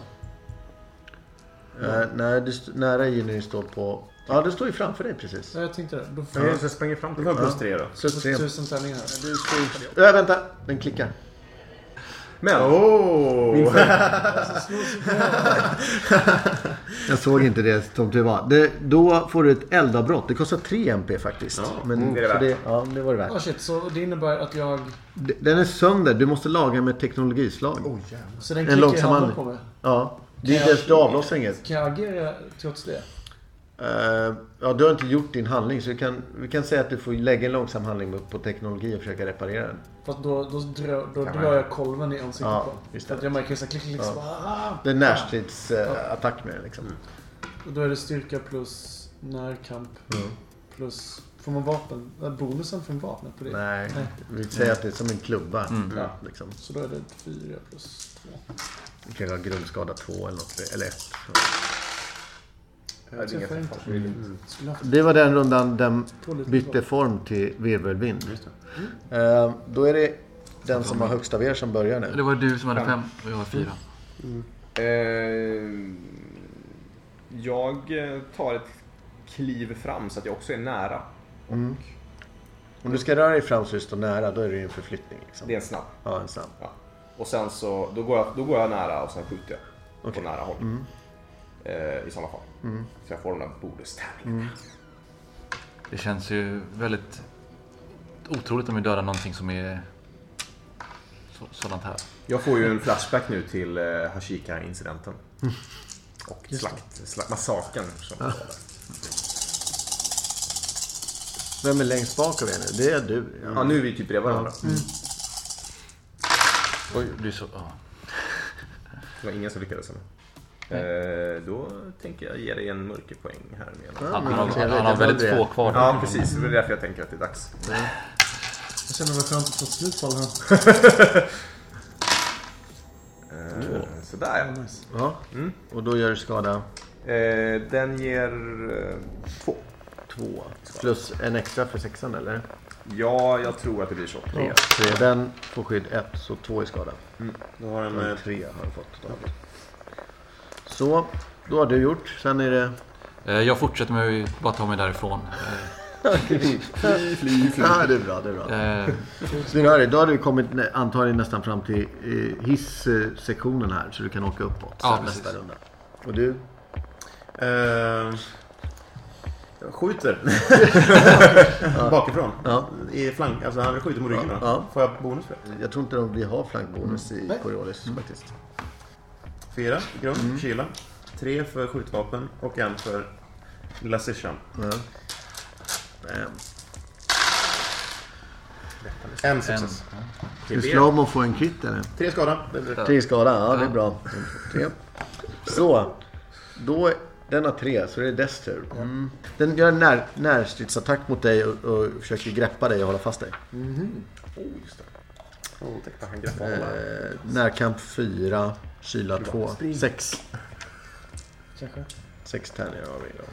Uh, nej, du st- nära Jenny står på... Ja, du står ju framför dig precis. Ja, jag tänkte det. Då får Ja, jag så jag springer fram till Det var plus tre då. Plus tre. tusen tärningar här. Äh, vänta, den klickar. Men, Åh! Jag såg inte det som det var. Det, då får du ett eldavbrott. Det kostar tre M P faktiskt. Ja, Men, det är det så värt. det, ja, det var det värt. Ah, shit, så det innebär att jag... D- Den är sönder. Du måste laga med teknologislag. Så den En klickar i långsam handen handling. på mig. Ja, det är det, du avlossar inget. Kan jag agera trots det? Uh, ja, du har inte gjort din handling. Så vi kan, vi kan säga att du får lägga en långsam handling på teknologi och försöka reparera den. För att då, då, drar, då drar jag kolven i ansiktet Ja, på. just För det. att jag märker så här klick, klick, Ja. så bara, ah! Det är närstridsattack med den liksom. Och då är det styrka plus närkamp. Mm. Plus... Får man vapen? Är bonusen från vapnet på det? Nej, Nej. vi säger att det är som en klubba. Mm. Ja. Liksom. Så då är det fyra plus två. Du kan ha grundskada två eller något. Eller ett. det är inget träffar inte. fan. Mm. Skulle ha haft Det var den rundan den två lite bytte bra. form till virvelvind. Uh, då är det den som har högst av er som börjar nu. Det var du som hade fem och jag har fyra. Eh, jag eh, tar ett kliv fram så att jag också är nära. Om du ska röra dig fram så du står nära, då är det ju en förflyttning. Liksom. Det är en snabb. Ja, en snabb. Ja. Och sen så, då går jag, då går jag nära och sen skjuter jag okay. på nära håll. Mm. Eh, I samma fall. Mm. Så jag får den där bordestärningen. Mm. Det känns ju väldigt otroligt om vi dödar någonting som är så, sådant här. Jag får ju en flashback nu till eh, Hashika-incidenten. Mm. Och slakt, slakt, massakern som ja. var där. Vem är längst bak av er nu? Det är du. Ja, ja nu är vi typ bredvid varandra. Mm. Oj, det är så... Ja. Det var ingen som lyckades med. Eh, då tänker jag ge dig en mörkerpoäng här med. Ja, han, har, han har väldigt få kvar. Ja, precis. Det är därför jag tänker att det är dags. Mm. Jag känner mig skönt att få ett slutfall här. eh, sådär ja. Nice. Ja. Mm. Och då gör du skada? Eh, den ger eh, två. Två. Plus en extra för sexan eller? Ja, jag tror att det blir så. Tre. Ja. Tre. Den får skydd ett, så två i skada. Mm. Då har den med tre har du fått. Då. Så, då har du gjort. Sen är det... Jag fortsätter med att bara ta mig därifrån. fly, fly, fly. Ja, det är bra, det är bra. Eh. Så ni hör det, då har du kommit antagligen nästan fram till hiss-sektionen här. Så du kan åka uppåt. Ja, nästa runda. Och du? Uh, jag skjuter. Bakifrån. Ja. I flank. Alltså han skjuter mot ryggen. Ja. Ja. Får jag bonus för det? Jag tror inte att vi har flankbonus mm. i Coriolis mm. faktiskt. Fyra grund, mm. kyla. Tre för skjutvapen och en för lasishan. Ja. En success. Du slår få en krit eller? Tre skada. Tre skada, ja det är bra. Tre. Så, då den har tre, så det är dess tur. Mm. Den gör en när, närstridsattack mot dig och, och försöker greppa dig och hålla fast dig. Mm. Oh, just det. Oh, tänkte han greppa hålla. Eh, närkamp fyra, kyla två, sex. Kanske. Sex tärningar har vi då.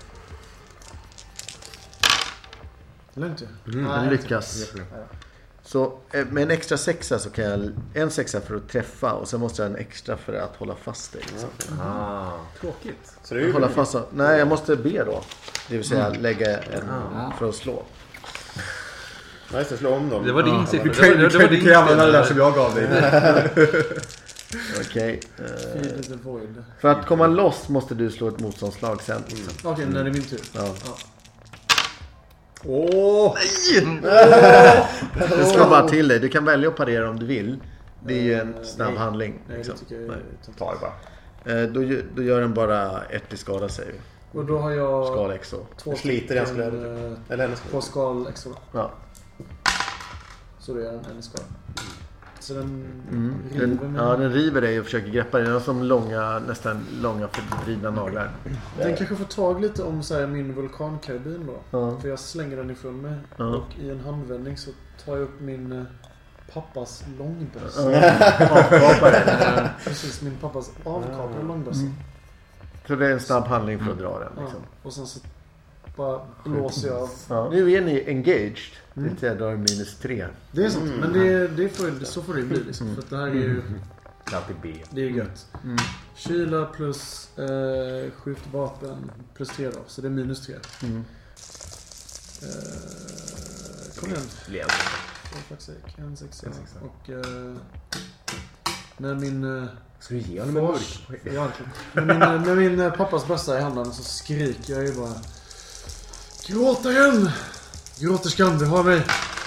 Lugnt ju. Mm, den lyckas. Så med en extra sexa så kan jag en sexa för att träffa och sen måste jag en extra för att hålla fast dig. Liksom. Ah, tråkigt. Så det är ju hålla fast. Nej, jag måste be då. Det vill säga mm. lägga en ah. för att slå. Nej, så slå om dem. Det var din ah, siffra. Du kan det, det var din siffra det där som jag gav dig. Okej. Okay. Uh, för att komma loss måste du slå ett motståndslag sen. Mm. Okej, okay, mm. när det är min tur. Ja. Ja. Åh! Nej! Det slår bara till dig. Du kan välja att parera om du vill. Det är ju en snabb nej. handling. Nej, liksom. det tycker jag. Nej, ta det bara. Eh, då, då gör den bara ett i skada, säger vi. Och då har jag... Skal extra. Två sliter i hans kläder. Eller hennes Två skal extra. Ja. Så då gör den en skada. Så den mm. river den, ja, den river dig och försöker greppa dig. Den har som långa, nästan långa fördrivna naglar. Den kanske får tag lite om så här, min vulkankarbin då. Ja. För jag slänger den ifrån mig. Ja. Och i en handvändning så tar jag upp min eh, pappas långbössa. Ja. Precis, min pappas avkapade långbössa. Mm. Så det är en snabb handling för att dra den. Liksom. Ja. Och sen så bara blåser jag. Ja. Nu är ni engaged. Mm. Det är då minus tre. Det är sant, mm. men det, det får, så får det bli liksom. Mm. För att det här är ju... Alltid B. Det är gött. Mm. Kyla plus eh, skjutvapen plus tre då. Så det är minus tre. Mm. Eh, kom igen. En sexa. Och eh, när min... Eh, Ska du ge honom en mörk? Ja, med min, med min eh, pappas bössa i handen så skriker jag ju bara... Gråtaren! Gråterskan, du har mig.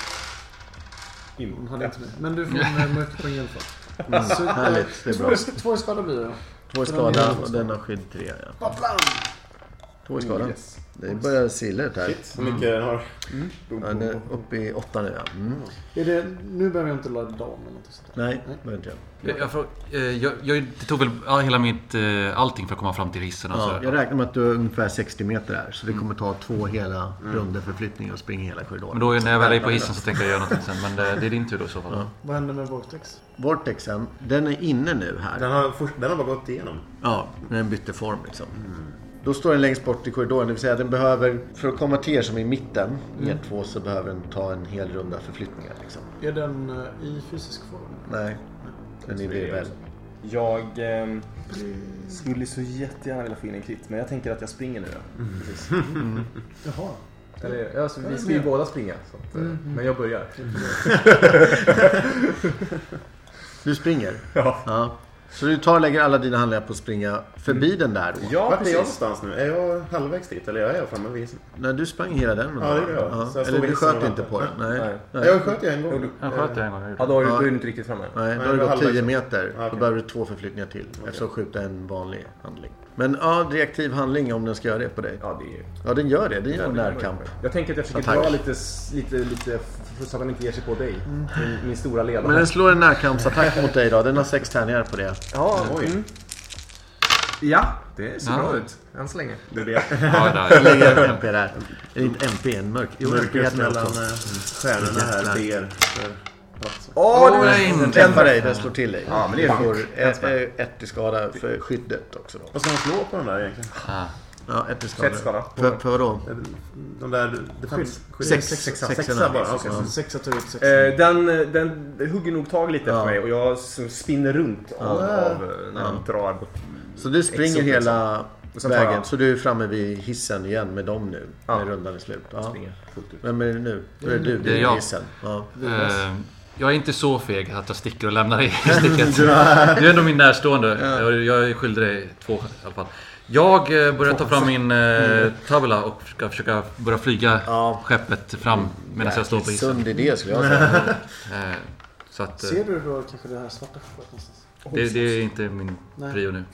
Hon hade inte mig. Men du får en mörkerpoäng i alla fall. Mm, så, härligt, det är bra. Två i skada blir det. Två i skada och den har skydd tre. Ja. Två i skada. Yes. Det börjar sila ut här. Shit, så mycket den har. Mm. Ja, den är uppe i åtta nu. Ja. Mm. Är det, nu behöver jag inte ladda om eller något sånt. Nej, det behöver inte jag. Jag, jag, fråg, jag, jag det tog väl hela mitt allting för att komma fram till hissen. Ja, jag räknar med att du är ungefär sextio meter här. Så det kommer ta två hela mm. runder förflyttning och springa hela korridoren. Men då när jag väl är på hissen så tänker jag göra något sen. Men det, det är din tur då i så fall. Ja. Vad händer med Vortex? Vortexen, den är inne nu här. Den har, först, den har bara gått igenom. Ja, den bytte form liksom. Mm. Då står den längst bort i korridoren. Det vill säga att den behöver, för att komma till er som är i mitten, mm. er två, så behöver den ta en hel runda förflyttningar liksom. Är den uh, i fysisk form? Nej, den är virvel. Jag eh, skulle så jättegärna vilja få in en krit, men jag tänker att jag springer nu då. Mm. Precis. Mm. Jaha. Eller, alltså, vi ska ju båda springa, så att, mm. men jag börjar. Du springer? Ja. ja. Så du tar och lägger alla dina handlingar på att springa förbi mm. den där då? Ja, vart är jag någonstans nu? Är jag halvvägs dit eller är jag framme vid? Nej, du sprang hela den. Ja, det gör jag. Ja. Eller du sköt inte på den? Nej. Nej. Nej. Jag sköt jag en gång. Jag sköt jag en gång. Ja, då är du, då är du inte riktigt framme. Nej, då har du gått tio meter. Okay. Då behöver du två förflyttningar till. Okay. Eftersom skjuta en vanlig handling. Men ja, reaktiv handling om den ska göra det på dig. Ja, det är... ja den gör det. Den gör en närkamp. Jag tänker att jag försöker dra lite, lite, lite så att han inte ger sig på dig. Mm. Min, min stora ledare. Men den slår en närkampsattack mot dig då. Den har sex tärningar på det. Ja, oj. Mm. Ja, det ser ja. bra ut. Än så länge. Det är det. Ja, det ligger en M P där. Det är inte M P, en mörk. Mörkret mellan stjärnorna här ber. Åh, oh, nej! Den träffar dig, den slår till dig. Ja, men det är får ett, ett i skada för skyddet också då. Vad ska man slå på den där egentligen? Ah. Ja, ett i skada. skada. För, för vadå? De där... Det fanns... Sex, sex, sex, sex, sex, sex bara. Okay. Ja. Sexa tar ut sex. Eh, den, den hugger nog tag lite efter ja. mig och jag spinner runt av, ja. av när han ja. drar. Så du springer hela vägen, så du är framme vid hissen igen med dem nu, ja. med rundan i slut. Ja. Vem är det nu? Då är det du, det är jag. Hissen. Ja. Uh, jag är inte så feg att jag sticker och lämnar dig i sticket. Du är ändå min närstående. Ja. Jag är skyldig dig två i alla fall. Jag börjar ta fram min eh, tabula och ska försöka börja flyga ja. skeppet fram medan jag står på hissen. Sund idé skulle jag säga. eh, så att, ser du då kanske det här svarta skeppet någonstans? Det, det är inte min Nej. prio nu.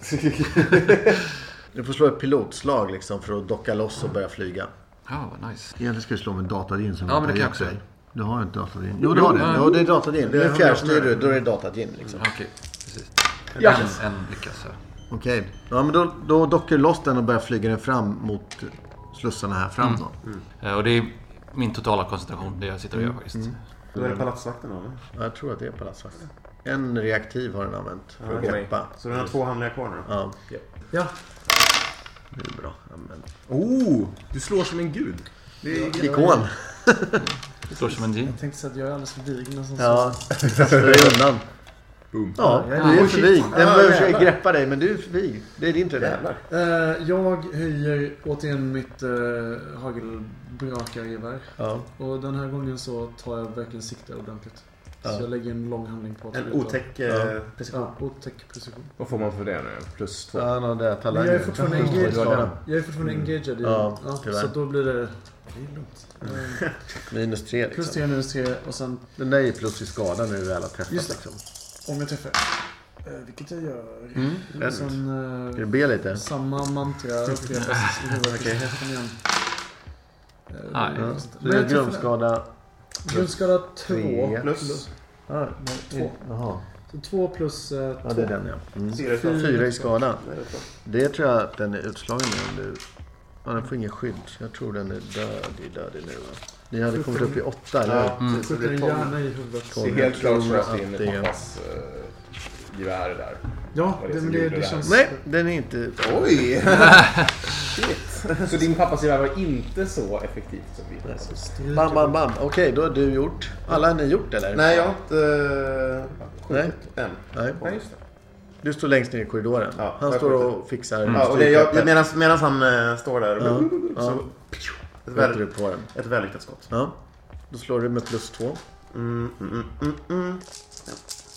Du får slå ett pilotslag liksom för att docka loss och börja flyga. Ja, vad nice. Egentligen ska du slå med datadin som ja, men det kan jag också. Du har inte datadin. Jo, du har det. Ja, det är datadin. Det är fjärrstyr du, då är det datadin liksom. Okej, okay. precis. Ja. En, en lyckas här. Okej, okay. Ja, men då, då dockar du loss den och börjar flyga den fram mot slussarna här fram mm. då. Mm. Ja, och det är min totala koncentration, det jag sitter och gör faktiskt. Mm. Då är det palatsvakten då? Ja, jag tror att det är palatsvakten. En reaktiv har den använt för ja, att greppa. Så den har två handlingar kvar nu? Ja. Ja. ja. Det är bra. Amen. Oh, du slår som en gud. Det är ikon. Du slår som en G. Jag tänkte säga att jag är alldeles för vig. Ja, det är undan. Boom. Ja, du är för vig. Den behöver försöka greppa dig, men du är för vig. Det är din tur där. Uh, jag höjer återigen mitt uh, hagelbrakargevär. Ja. Och den här gången så tar jag verkligen sikte ordentligt. Ja. Så jag lägger en lång handling på. En otäck eh, ja. precision. Ja, otäck precision. Vad får man för det nu? Plus två? Ja, no, det är talang. Jag är fortfarande engaged. Jag är fortfarande engaged. Ja, ja, så då blir det... Det är lugnt. Mm. minus tre liksom. Plus tre, minus tre och sen... Den där är plus i skada nu väl att träffa liksom. Om jag träffar. Eh, vilket jag gör. Mm. Och sen, eh, ska du be lite? Samma mantra upprepas i huvudet. Okej. Eh, ja. Så det är grundskada. Grundskada två plus. plus. Ah, två. Jaha. Så två plus eh, två. Ja, det är den ja. Mm. Fyra, Fyra i skada. Det tror jag att den är utslagen nu. Om du... Ja, den får ingen skydd. Jag tror den är död, död nu va? Ni hade kommit upp i åtta, eller? Ja, mm. så det är gärna i huvudet. Det är helt klart för att det är pappas uh, gevär där. Ja, det, det, det, det känns... Nej, den är inte... Oj! Shit. Så din pappas gevär var inte så effektivt som vi. Bam, bam, bam. Okej, okay, då har du gjort. Alla har ni gjort, eller? Nej, jag har inte... Uh, Nej. Än. Nej. Nej, just det. Du står längst ner i korridoren. Ja, han står och fixar. Mm. Ja, och det, jag, medan, medan han uh, står där ja, så ja. ett, väl, på den. ett välriktat skott. Ja. Då slår du med plus två. Mm, mm, mm, mm. Ja.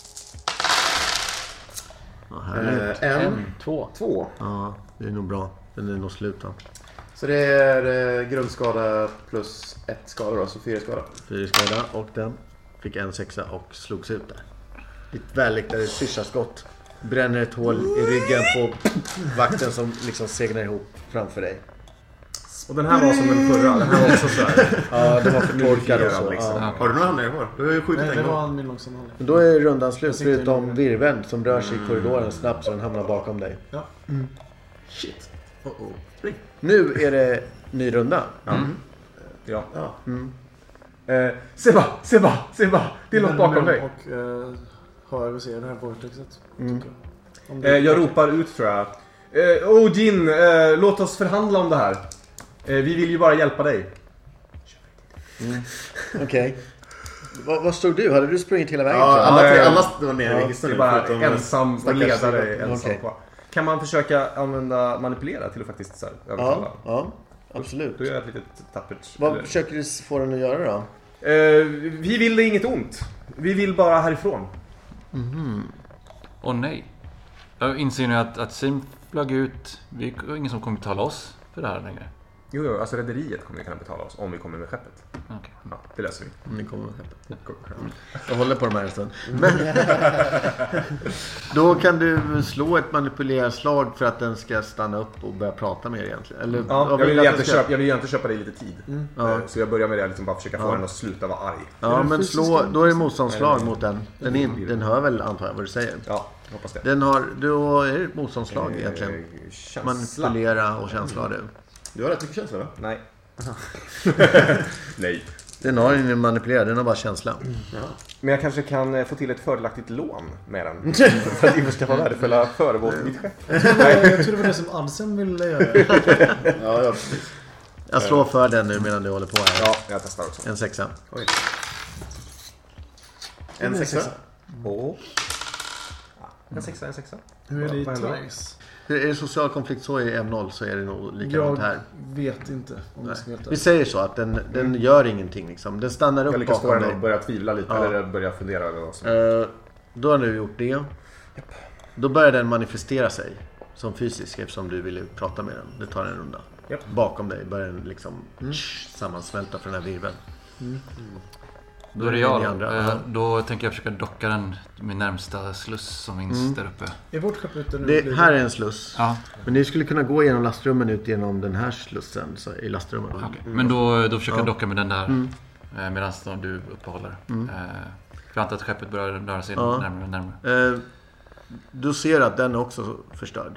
Ja, härligt. Uh, en, en, två. Två. Ja, det är nog bra. Den är nog slut då. Så det är uh, grundskada plus ett skada då, så fyra skada. Fyra skada och den fick en sexa och slogs ut där. Ditt välriktade syrsaskott bränner ett hål i ryggen på vakten som liksom segnar ihop framför dig. Och den här var som den förra, den här var också så här. Ja, det var förtorkad och så. Liksom. Ja. Har du några handlingar kvar? Du har ju skjutit Nej, en det gång. var min långsamma handling. Men då är rundan slut förutom virveln som rör sig i korridoren snabbt så den hamnar bakom dig. Ja. Mm. Shit. Oh oh. Nu är det ny runda. Mm. Ja. Ja. Mm. Eh, Seba, Seba, Seba. Det är något bakom dig. Och eh, hör och ser det här vortexet. Mm. Jag. Eh, jag ropar ut tror jag. Eh, oh Jin, eh, låt oss förhandla om det här. Eh, vi vill ju bara hjälpa dig. Mm. Okej. Okay. Vad, vad stod du? Hade du sprungit hela vägen? Ja, alla tre, alla var nere ja, i hissen. Det är bara ensam och ledare ensam okay. kvar. Kan man försöka använda manipulera till att faktiskt så här, ja, ja, absolut. Då gör jag ett litet tappert. Vad eller... försöker du få den att göra då? Eh, vi vill det inget ont. Vi vill bara härifrån. Mhm. Åh nej. Jag inser nu att, att Sim flög ut. Vi är ingen som kommer betala oss för det här längre. Jo, jo, alltså rederiet kommer kunna betala oss om vi kommer med skeppet. Okay. Ja, det löser vi. Om ni kommer med skeppet. Jag håller på de här en stund. Men då kan du slå ett manipulerarslag för att den ska stanna upp och börja prata med er egentligen. Eller, ja, jag, vill egentligen ska... köpa, jag vill egentligen köpa dig lite tid. Mm. Ja. Så jag börjar med det, liksom bara försöka få ja. den att sluta vara arg. Ja, men slå, då är det motståndslag mot den. Den, är, den hör väl, antar jag, vad du säger. Ja, hoppas det. Den har, då är det ett motståndslag egentligen. Eh, Manipulera och känsla du. Du har rätt mycket känsla, va? Nej. Nej. Den har ingen manipulerad, den har bara känsla. Mm. Ja. Men jag kanske kan få till ett fördelaktigt lån med den. För att vi ska vara värdefulla förebåt mitt skepp. Jag tror det var det som Adsen ville göra. Ja, ja, precis. Jag slår för den nu medan du håller på här. Ja, jag testar också. En sexa. Oj. En sexa. Åh. En sexa, en sexa. Hur är det i Trice? Är det social konflikt så i M noll så är det nog likadant här. Jag vet inte om det ska veta. Vi säger så att den, den mm. gör ingenting liksom. Den stannar upp jag lyckas bakom dig. dig. Och börja tvivla lite ja. eller börja fundera över vad som... Uh, då har du gjort det. Yep. Då börjar den manifestera sig som fysisk eftersom du ville prata med den. Det tar en runda. Yep. Bakom dig börjar den liksom mm. tsch, sammansmälta för den här virveln. Mm. Mm. Då är det jag då. Uh, då tänker jag försöka docka den med närmsta sluss som finns mm. där uppe. Är vårt skepp ute nu? Det här är en sluss. Ja. Men ni skulle kunna gå igenom lastrummen ut genom den här slussen så, i lastrummen. Okay. Mm. Men då, då försöker jag docka med den där mm. uh, medan du uppehåller. Mm. Uh, jag antar att skeppet börjar röra sig ja. närmare och närmare. Uh, du ser att den är också förstörd.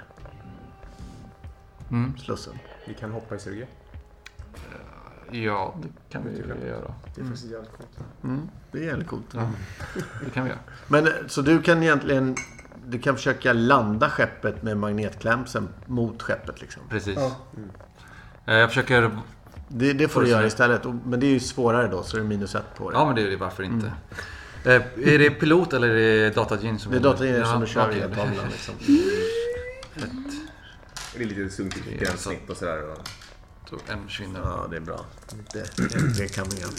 Mm. Slussen. Vi kan hoppa i suget. Ja, det kan vi ju göra. Det är faktiskt jävligt coolt. Mm, det är jävligt coolt. Ja, det kan vi göra. Men så du kan egentligen du kan försöka landa skeppet med magnetklämsen mot skeppet liksom. Precis. Ja. Mm. Jag försöker... Det, det får du göra istället. Men det är ju svårare då så är det minus ett på det. Ja, men det är det varför inte. Mm. Är det pilot eller är det datagin som... Det är datagin ja, som du kör okay. i tavlan liksom. Fett. Det är lite sunkigt i gränssnitt och sådär. Så en försvinner. Ja, det är bra. Det, det, det kan vi göra.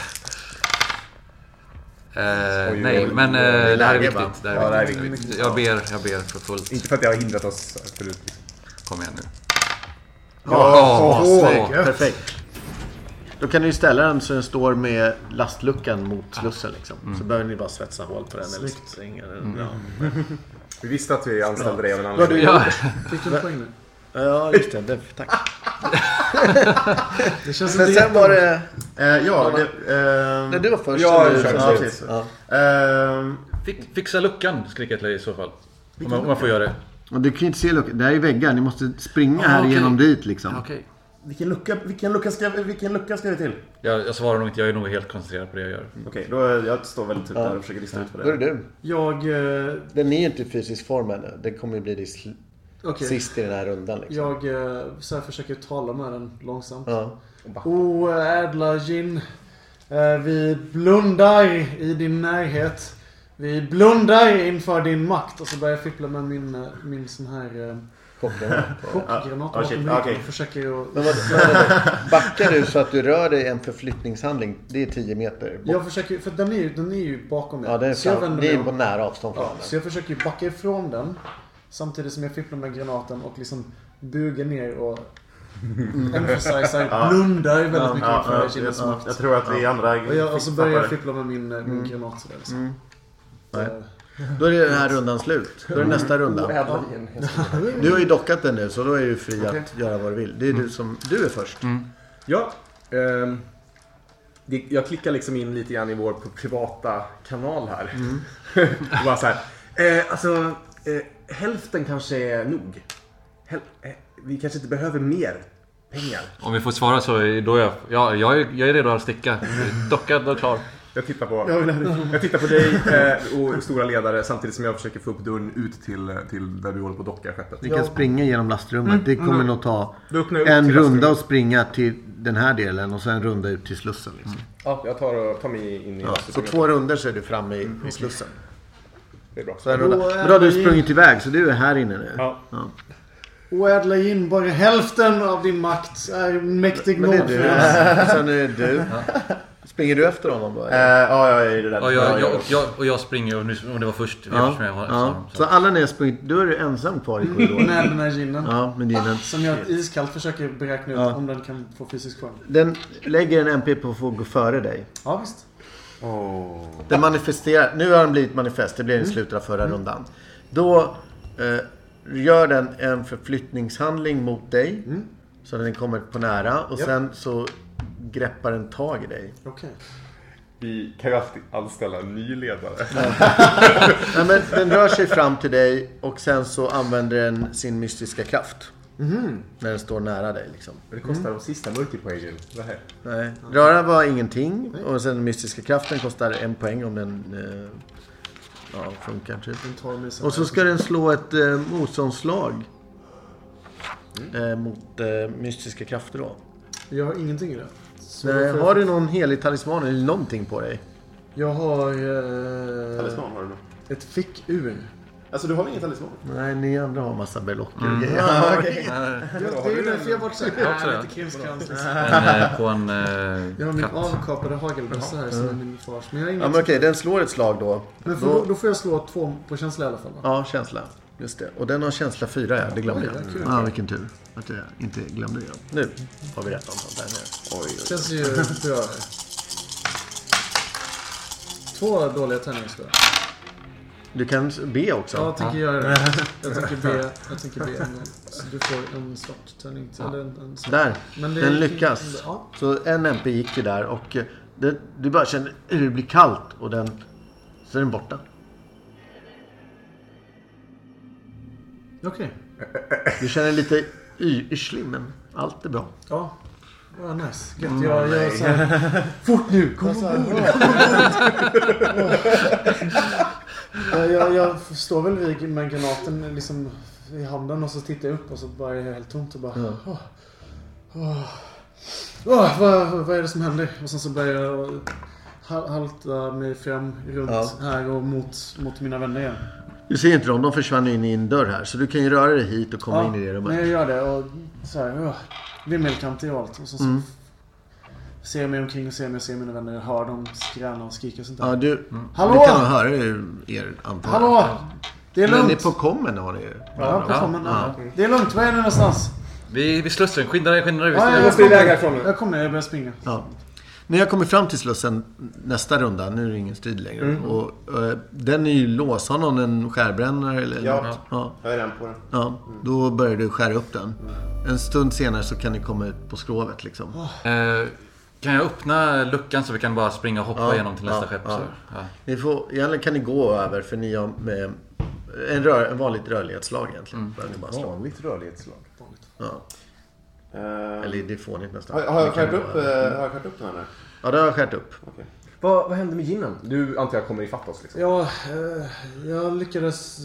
Uh, Oj, nej, men uh, det, det här är viktigt. Det här är ja, viktigt. Det är viktigt. Jag, ber, jag ber för fullt. Inte för att jag har hindrat oss förut. Kom igen nu. Ja, oh, oh, oh, perfekt. Då kan du ju ställa den så den står med lastluckan mot slussen. Liksom. Mm. Så behöver ni bara svetsa hål på den. Eller stränga den. Mm. Ja. Vi visste att vi anställde dig av en anledning. Ja. Fick du en poäng nu? Ja, just det. det tack. Det känns som men det sen var det... Eh, ja, det... Eh, Nej, du var först. Ja, du, ja, precis. Ja. Eh, Fixa luckan, skriker jag till dig i så fall. Om man, om man får göra det. Och du kan ju inte se luckan. Det här är väggar. Ni måste springa ah, här okay. igenom dit liksom. Okay. Vilken lucka, vilken lucka ska, vilken lucka ska vi till? Jag, jag svarar nog inte. Jag är nog helt koncentrerad på det jag gör. Okej, okay, då är, jag står väl typ ja. där och försöker lista ut för det. Då är det du. Jag... Eh... Den är inte i fysisk form ännu. Det kommer ju bli det sl- okay. sist i den här rundan. Liksom. Jag eh, så här försöker tala med den långsamt. Ja. O ädla Jin. Eh, vi blundar i din närhet. Vi blundar inför din makt. Och så börjar jag fippla med min, min sån här... Eh, chockgranat. Ja, okay, okay. Försöker att... Men vad, backar du så att du rör dig en förflyttningshandling? Det är tio meter bort. Jag försöker, för den är ju, den är ju bakom mig. Ja, det är, fram, det är på nära avstånd från ja, den. Så jag försöker backa ifrån den. Samtidigt som jag fipplar med granaten och liksom bugar ner och emphasize ja. blundar väldigt ja, mycket ja, för ja, Kines ja, makt. Jag tror att vi ja. andra... Och, jag, och så börjar jag fippla med min, min mm. granat sådär liksom. Mm. Nej. Då är det den här rundan slut. Då är det nästa runda. Ja. Du har ju dockat den nu så då är du fri okay. att göra vad du vill. Det är mm. du som du är först. Mm. Ja. Um, det, jag klickar liksom in lite grann i vår privata kanal här. Mm. Och bara så här. Eh, alltså eh, hälften kanske är nog. Häl, eh, vi kanske inte behöver mer pengar. Om vi får svara så är då jag ja, jag är jag är redo att sticka. Dockad och klar. Jag tittar på, jag tittar på dig eh, och stora ledare samtidigt som jag försöker få upp dörren ut till, till där vi håller på att docka skeppet. Vi kan springa genom lastrummet. Mm. Det kommer mm. nog ta en runda och springa till den här delen och sen en runda ut till slussen. Liksom. Mm. Ja, jag tar, och, tar mig in i ja, så två runder så är du framme i, mm. i slussen. Det är bra. Så en runda. Men då har du sprungit iväg så du är här inne nu. Ja. ja. Oädla in bara hälften av din makt är mäktig nog. Sen är det du. Springer du efter honom då? Eh, ja, jag är rädd. Och jag, jag, och, jag, och jag springer och, nu, och det var först. Ja. Jag, jag, ja. Så. så alla ni har sprungit, då är du ensam kvar i korridoren. Med den här ginen. Ja, med ginen. Som jag iskallt försöker beräkna ut ja. om den kan få fysisk poäng. Den lägger en M P på att få gå före dig. Ja, visst. Oh. Den manifesterar, nu har den blivit manifest, det blev i slutet av förra mm. rundan. Då eh, gör den en förflyttningshandling mot dig. Mm. Så den kommer på nära och yep. sen så greppar den tag i dig. Okej. Okay. Vi kan ju alltid anställa en ny ledare. Nej, men den rör sig fram till dig och sen så använder den sin mystiska kraft. Mm. När den står nära dig liksom. Det kostar mm. de sista multipoängen. Nej, röra var ingenting. Nej. Och sen den mystiska kraften kostar en poäng om den eh, ja, funkar typ. Och så ska den slå ett eh, motståndslag mm. eh, mot eh, mystiska krafter då. Jag har ingenting i det. Nej, har jag... du någon helig talisman eller någonting på dig? Jag har... Eh... Talisman har du då? Ett fickur. Alltså du har ingen talisman? Nej, ni andra har massa belocker mm. och grejer. Ja, okay. ja, det är ju därför jag varit så här lite krimskrams. På en äh, jag har min avkapade hagelbössa här som är min fars. Men jag har ja, men okej, den slår ett slag då. Men för, då, då får jag slå två på känsla i alla fall. Va? Ja, känsla. Just det. Och den har känsla fyra, ja. Det glömde jag. Ja, ah, vilken tur att jag inte glömde det. Nu har vi rätt antal där nere. Oj, oj. Det känns ju bra. Två dåliga tärningsspel. Du kan be också. Ja, jag tänker göra det. Jag tänker be, jag tänker be en gång. Så du får en svart tärning. Ja. Eller en, en svart. Där, men det den lyckas. Ja. Så en M P gick ju där och det, du bara känner hur det blir kallt och den, så är den borta. Okej. Okay. Du känner lite yrslig, men allt är bra. Ja. Ja, oh, nice. Gött. Mm, jag gör så här. Fort nu, kom så här. jag, jag, jag står väl vid med granaten liksom i handen och så tittar jag upp och så bara är jag helt tomt och bara mm. åh, åh, åh, vad, vad är det som händer? Och sen så börjar jag halta mig fram runt ja. här och mot, mot mina vänner igen. Du ser inte dem, de försvann in i en dörr här. Så du kan ju röra dig hit och komma ja, in i det rummet. Nej, jag gör det och så här, åh, vimmelkanter och allt. Och så, mm. så ser jag mig omkring och ser om jag ser mina vänner. Jag hör dem skräna och skrika och sånt där. Ja, du, mm. Hallå! Du kan höra er antar. Hallå! Det är lugnt. Men ni på kommen har ni ju. Ja, på kommen. Ja. Ja. Det är lugnt, var är ni någonstans? Vi, vi slussar, skynda dig, skynda dig. Ja, jag, jag måste iväg härifrån nu. Jag kommer, jag börjar springa. Ja. När jag kommer fram till slussen nästa runda, nu är det ingen strid längre. Mm. Och, uh, den är ju låst. Har någon en skärbrännare eller ja, något? Ja, jag är den på den. Ja, mm. Då börjar du skära upp den. Mm. En stund senare så kan ni komma ut på skrovet liksom. Oh. Uh, kan jag öppna luckan så vi kan bara springa och hoppa ja, igenom till nästa ja, skepp? Ja. Så, ja. Ni får, egentligen kan ni gå över för ni har med en, rör, en vanligt rörlighetslag egentligen. Mm. Ni bara vanligt rörlighetslag? Ja. Uh, eller det får ni nästan. Har, har jag skärt upp, uh, har jag skärt upp den här? Ja, det har jag skärt upp. Okay. Vad, vad hände med ginen? Du antar jag kommer ifatt oss liksom. Ja, uh, jag lyckades...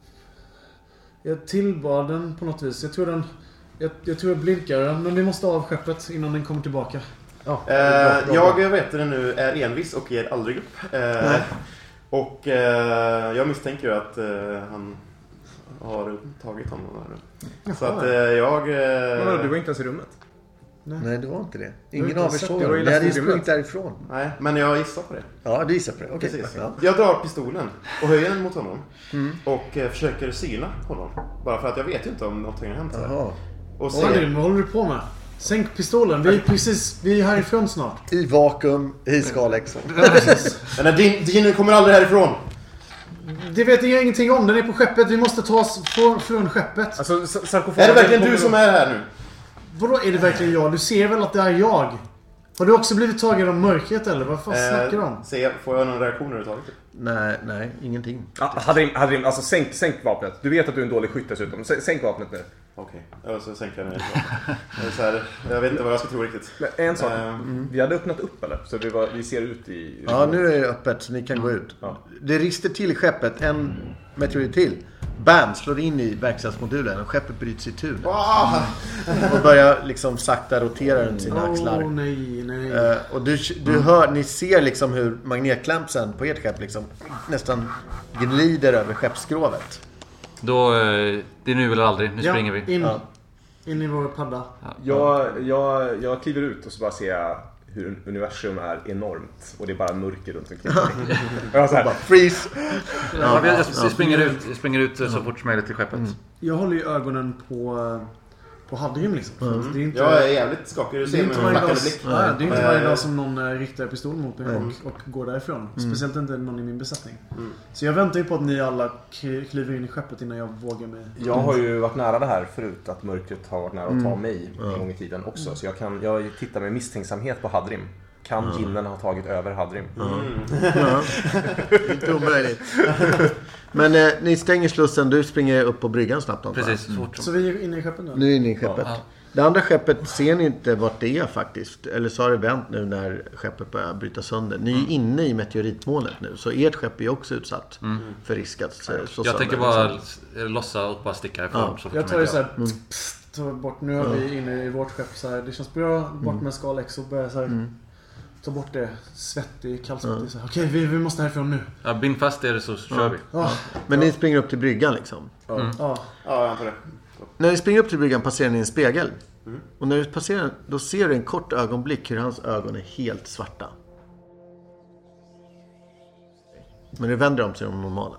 Jag tillbad den på något vis. Jag tror den... Jag, jag tror jag blinkar den, men vi måste av skeppet innan den kommer tillbaka. Ja, uh, bra, bra, jag bra. vet det nu är envis och ger aldrig upp. Uh, och uh, jag misstänker ju att uh, han har tagit honom där. Så att uh, jag... Uh... Men du var inte ens i rummet? Nej, Nej det var inte det. Ingen av er såg det. Jag hade ju sprungit därifrån. Nej, men jag gissar på det. Ja, du gissar på det. Okej. Okay. Ja. Jag drar pistolen och höjer den mot honom. Mm. Och eh, försöker syna honom. Bara för att jag vet ju inte om någonting har hänt. Jaha. Och se... Oj, vad håller du på med? Sänk pistolen. Vi är precis, vi är härifrån snart. I vakuum, i Skalexon. Men din, din kommer aldrig härifrån. Det vet jag ingenting om. Den är på skeppet. Vi måste ta oss från, från skeppet. Alltså, är det verkligen du som är här nu? Vadå är det verkligen jag? Du ser väl att det är jag? Har du också blivit tagen av mörkret eller? Vad fan eh, snackar du om? Se, får jag någon reaktion överhuvudtaget? Nej, nej, ingenting. Ah, hade hade alltså sänk, sänk vapnet. Du vet att du är en dålig skytt dessutom. Sänk vapnet nu. Okej, okay. Ja, så sänker jag ner. Så här, jag vet inte vad jag ska tro riktigt. Men en sak, mm. vi hade öppnat upp eller? Så vi, var, vi ser ut i... Ja, nu är det öppet så ni kan mm. gå ut. Ja. Det rister till i skeppet, en meteorit till. Bam, slår in i verkstadsmodulen och skeppet bryts i tur. Wow. Och börjar liksom sakta rotera runt sina axlar. Oh, nej, nej. Uh, och du, du mm. hör, ni ser liksom hur magnetklampsen på ert skepp liksom nästan glider över skeppsskrovet. Då, det är nu eller aldrig, nu ja, springer vi. In, ja. in i vår padda. Ja. Jag, jag, jag kliver ut och så bara ser jag hur universum är enormt och det är bara mörker runt omkring mig. Jag så här, freeze. Ja, jag, jag springer ut, jag springer ut så fort som möjligt till skeppet. Mm. Jag håller ju ögonen på på Hadrim liksom. Mm. Det är inte, jag är jävligt skakig. Du det ser är mig inte med en varje dag, flackande blick. nej, det är inte Nej. varje dag som någon äh, riktar pistol mot mig Mm. och, och går därifrån. Mm. Speciellt inte någon i min besättning. Mm. Så jag väntar ju på att ni alla k- kliver in i skeppet innan jag vågar mig. jag har ju varit nära det här förut, att mörkret har varit nära att ta Mm. mig en Ja. gång i tiden också. Så jag, kan, jag tittar med misstänksamhet på Hadrim. Kan Ja. ginnen ha tagit över Hadrim? Ja. Ja. Inte omöjligt. Men eh, ni stänger slussen, du springer upp på bryggan snabbt. Antar jag. Precis, så fort Så vi är inne i skeppet nu? Nu är ni i skeppet. Ja. Det andra skeppet ser ni inte vart det är faktiskt. Eller så har det vänt nu när skeppet börjar bryta sönder. Ni är Mm. inne i meteoritmolnet nu. Så ert skepp är också utsatt Mm. för risk att slå Jag sönder, tänker bara liksom. lossa och bara sticka ifrån. Ja. Så fort Jag som tar ju möjligt. såhär pst, pst, tar bort, nu är vi inne i vårt skepp så här. Det känns bra, bort med Skalex och börja så här, Mm. ta bort det svettig, kallsvettig så här. Okej, vi, vi måste härifrån nu. Ja, bind fast er så kör vi. Ja. Men ni springer upp till bryggan liksom. Mm. Ja. Ja, jag antar det. När ni springer upp till bryggan passerar ni en spegel. Mm. Och när du passerar då ser du en kort ögonblick hur hans ögon är helt svarta. Men du vänder om till de normala.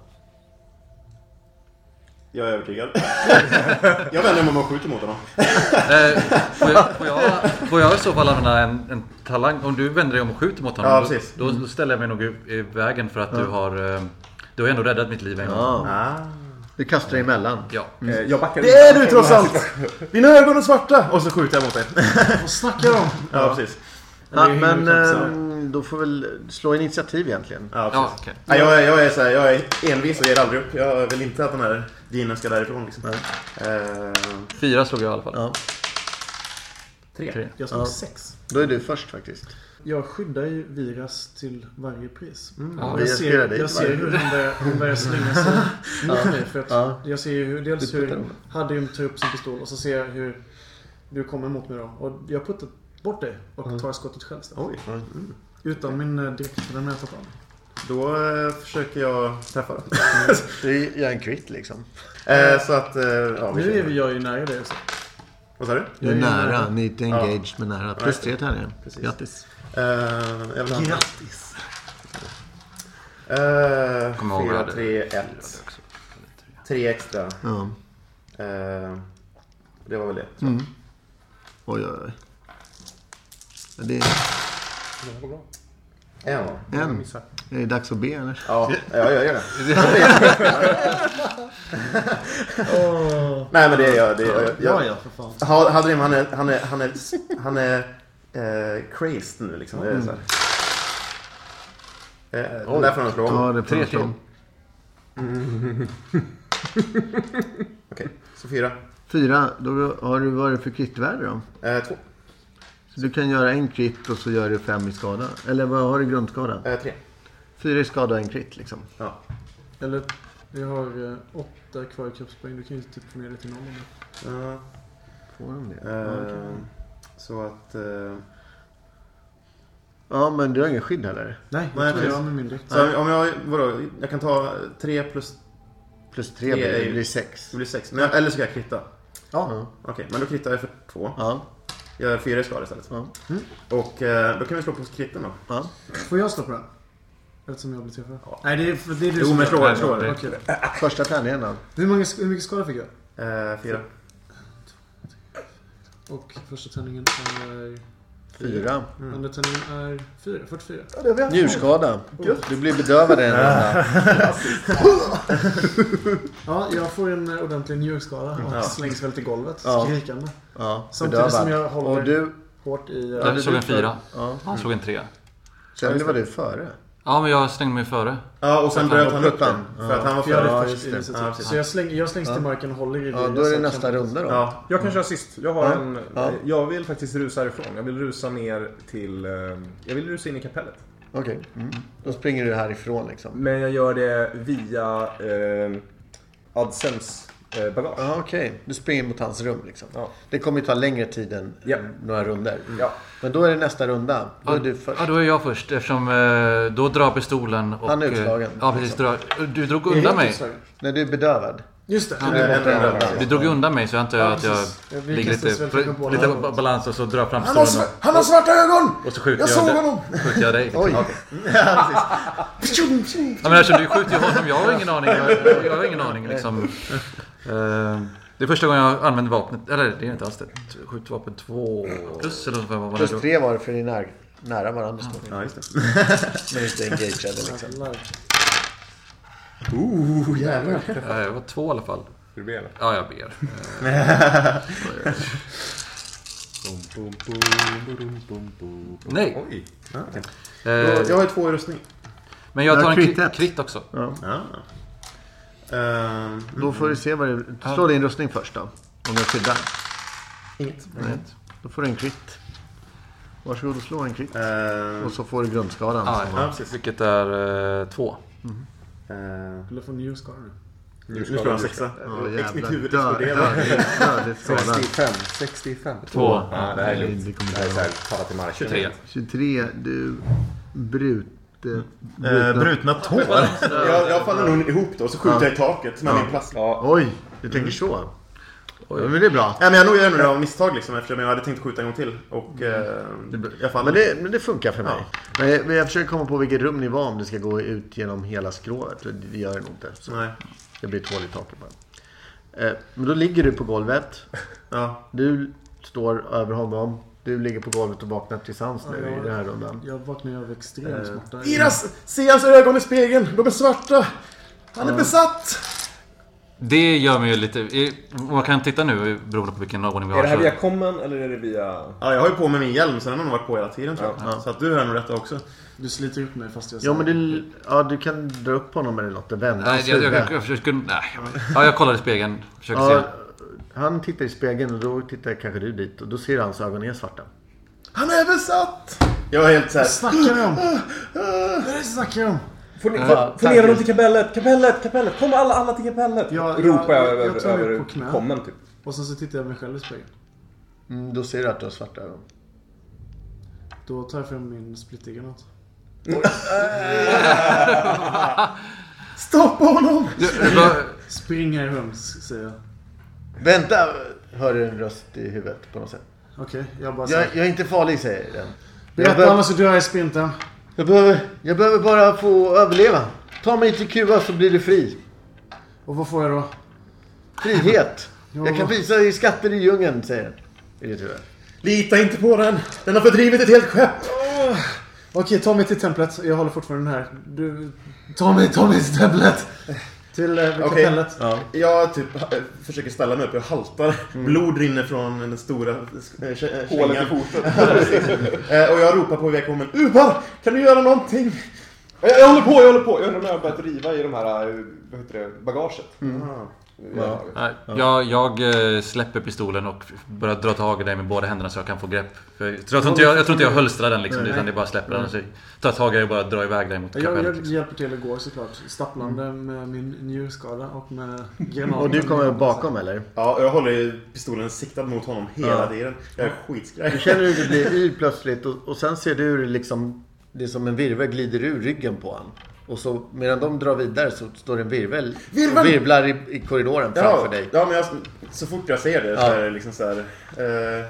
Jag är övertygad. Jag vänder mig om och skjuter mot honom. Eh, får, jag, får, jag, får jag i så fall använda en, en talang? Om du vänder dig om och skjuter mot honom, Ja, då, precis. då, då ställer jag mig nog i, i vägen för att du har eh, du har ändå räddat mitt liv en gång. Ja. Ah. Du kastar dig emellan. Ja. Eh, Jag backar Det är du trots allt! Dina ögon är svarta! Och så skjuter jag mot dig. Vad snackar de om? Ja, precis. Ja, Det hänger men knappt så. ehm, då får väl slå initiativ egentligen. Ja, Ja, precis. okej. Ja, jag, är, jag, är så här, jag är envis och ger aldrig upp. Jag vill inte att den här ginen ska därifrån. Liksom. Eh, Fyra slog jag i alla fall. Ja. tre. Tre. Jag slog Ja. sex. Då är du först faktiskt. Jag skyddar ju Viras till varje pris. Mm. Ja, Och vi jag riskerar ser, dig jag till ser varje hur han börjar, han börjar slänga sig mot mig. För att Ja. jag ser ju hur, dels Du puttar hur dem. Hadrim tar upp sin pistol och så ser jag hur du kommer mot mig då. Och jag puttar bort dig och tar skottet själv istället. Oj. Mm. Utan min eh, direkt, för den har jag tagit av. Då eh, försöker jag träffa. Du gör en crit liksom. eh, så att... Eh, ja, vi Nu är kör. vi jag ju nära dig också. Vad sa du? Du är Jag är nära. nära. Ni är inte engaged men nära. Plus tre tärningar. Precis. Grattis. Eh, jag vill ha... Grattis! Eh, Kommer ihåg fyra, vad jag tre, hade. ett. Tre extra. Ja. Eh, det var väl det. Mm. Oj, oj, oj. Ja, Det är En. en. Är det dags att be eller? Ja, ja, jag gör det. Nej, men det är jag. Det är jag, jag, Ja, ja, för fan. Ha- Hadrim, han är, han är, han är, han är eh, crazed nu liksom. Det är så här. Eh, den där får han slå om. Ja, det får Tre jag slå. Okej, så fyra. Fyra. Då har du varit för kritvärde då? Eh, två. Så du kan göra en krit och så gör du fem i skada. Eller vad har du grundskada? Eh, tre. Fyra i skada och en krit liksom. Ja. Eller, jag har eh, åtta kvar i kroppspoäng. Du kan ju typ få ner det till noll. om det. Eh, Får de det? eh, Ja, okej. Så att... Eh, Ja, men du har ingen skydd heller. Nej, Nej, jag tror precis. jag med min direkt. så om jag... Vadå? Jag kan ta tre plus... Plus tre Tre blir, är det ju- blir sex. Det blir sex. Men jag, eller ska jag kritta? Ja. Okej, men då krittar jag för två. Ja. Jag gör fyra i skada istället. Ja. Och eh, då kan vi slå på kritten då. Ja. Får jag slå på den? Eftersom jag blir träffad. Nej, det är, för- det är du Jo, som men gör slå, det. slå det. Okej. Första tärningen då. Hur, många, hur mycket skada fick jag? Eh, fyra. Och första tändningen är... Fyra. Andra tändningen är fyra, fyrtiofyra. Njurskada. Du blir bedövad i en runda. Ja, jag får en eh, ordentlig njurskada och Ja. slängs väl till golvet, Ja. skrikande. Ja, Samtidigt som jag bedövad. håller Och du... hårt i... eh, Jag slog en fyra. Ja. Han slog en tre. Sen var du före. Ja, men jag slängde mig före. Ja, och sen bröt han upp den. Ja. För att han var För jag före. hade Ja, först just det. initiativ. Ja, precis. Så jag, släng, jag slängs Ja. till marken och håller i Ja, virus då är det och nästa kämpar. runda då. Ja. Jag kan köra sist. Jag har Ja. en... Ja. Jag vill faktiskt rusa härifrån. Jag vill rusa ner till... eh, Jag vill rusa in i kapellet. Okej. Mm. Då springer du härifrån liksom. Men jag gör det via eh, Adsens eh, bagage. Ja, okej. Du springer mot hans rum liksom. Ja. Det kommer ju ta längre tid än Ja. några runder. Ja. Men då är det nästa runda. Då är Ja, du först. ja, då är jag först eftersom eh, då drar pistolen och... Han är utslagen. eh, Ja, precis. Drar, du drog Jag är undan helt mig. utslagen. När du är bedövad. Just det. Ja, Ja, en röda. Du drog undan mig så jag antar jag Ja, att jag precis. Vi ligger kastas väl lite, från båda lite håll. balans och så drar fram Han har, stolen. sva- han har svarta ögon! Och så skjuter Jag jag, såg dig- honom! skjuter jag dig. Oj. Ja, precis. Ja, men alltså, du skjuter ju honom, jag har ingen aning. Jag, jag har ingen aning liksom. Eh, det är första gången jag använder vapnet. Eller det är inte alls det. Skjutvapen två plus eller vad var det? Plus tre var det för ni är nära varandra. Ja, just det. Men inte engagerade liksom. Jävlar. Ooh, jävlar. Ja, jag var två i alla fall. Ska du be eller? Ja, jag ber. Nej. Oj. Eh, Jag har ju två i rustning. men jag Jag tar har en kritat. krit, krit också. Ja. Ja. Ehm, Då får du se vad det är. Slå din rustning först då. Om jag skyddar. Inget. Nej. Då får du en krit. Varsågod och slå en krit. Ehm, Och så får du grundskadan. Ja, ja, precis. vilket är eh, två. ehm, Skulle få new scar nu. Nu slår jag en sexa. Ja, Ex- Mitt jävlar. huvud Dö- exploderar. dödligt- Dödligt skadad. sextiofem. sextiofem. Två. Ja, det här är lugnt. Det kommer Det här är så här, falla till marken. tjugotre. tjugotre. Du brut... Eh, brutna tår. jag, jag faller nog ihop då, så skjuter jag i taket med min plast. Ja, Oj, du tänker så. Oj, men det är bra. Nej, men jag nog gör nog det av misstag liksom, eftersom jag hade tänkt skjuta en gång till. Och eh, jag faller. Men det, men det funkar för mig. Men jag, men jag försöker komma på vilket rum ni var om det ska gå ut genom hela skrovet. Det gör det nog inte. Så Nej. det blir ett hål i taket bara. Eh, men då ligger du på golvet. Ja. Du står över honom. Du ligger på golvet och vaknar till sans nu Ja, ja. i den här rundan. Jag vaknar ju av extrem smärta. Iras! Se hans ögon i spegeln! De är svarta! Han är besatt! Det gör mig ju lite... Man kan titta nu beroende på vilken ordning vi har. är det här så- via kommen eller är det via... Ja, jag har ju på mig min hjälm, så den har nog varit på hela tiden tror jag. Ja. Så att du hör nog detta också. Du sliter upp mig fast jag Ja, men säger- du, ja, du kan dra upp honom eller något och vända Nej, hans jag, jag, huvud. jag, jag försöker... Nej. Ja, jag kollar i spegeln. Försöker Ja, se. han tittar i spegeln och då tittar kanske du dit. Och då ser hans ögon är svarta. Han är besatt! Jag är helt såhär... Vad snackar vi om? Vad är det snackar vi om? Får ni, Ja, få, få tack. ner dem till kapellet! Kapellet! Kapellet! Kom alla, alla till kapellet! Ja, Ropar jag, jag- jag över, tar mig över på knä. kommen typ. Och sen så tittar jag mig själv i spegeln. Mm, då ser du att du har svarta ögon. Då tar jag fram min splittergranat. Stoppa honom! Springer hums, säger jag. Vänta, hör du en röst i huvudet på något sätt. Okej, jag bara Jag, säger. jag är inte farlig, säger den. Jag, Berätta behöver, annars så dör jag i sprinten. jag, behöver, jag behöver bara få överleva. Ta mig till Kuba så blir du fri. Och vad får jag då? Frihet. Ja. Jag kan visa dig skatter i djungeln, säger den. I ditt huvud. Lita inte på den! Den har fördrivit ett helt skepp! Okej, ta mig till templet. Jag håller fortfarande den här. Du... Ta mig, ta mig till templet! Till eh, Okej. kapellet. Ja. Jag typ eh, försöker ställa mig upp, jag haltar. Blod rinner från den stora äh, Hålet i kängan. foten. Eh, Och jag ropar på vägkommen. Ubar! Kan du göra någonting? Jag, jag håller på, jag håller på. Jag undrar om jag har börjat riva i de här, eh, vad heter det, bagaget. Ah. Ja. Nej, jag, jag eh, släpper pistolen och börjar dra tag i dig med båda händerna så jag kan få grepp. För jag, tror inte jag, jag tror inte jag hölstrar den liksom, utan det bara släpper den. Så jag tar tag i dig och bara drar iväg dig mot Jag, kapellet. jag Liksom. hjälper till igår såklart. Stapplande med min njurskada och med granaten. Och du kommer bakom, eller? Ja, jag håller ju pistolen siktad mot honom hela Ja. tiden. Jag är Du skitskraj. känner hur det blir yr plötsligt och, och sen ser du hur det liksom, det är som en virvel glider ur ryggen på han. Och så medan de drar vidare så står en virvel Virvel! och virvlar i, i korridoren framför Ja, dig. ja, men jag, så fort jag ser det så Ja. är det liksom så här. Eh,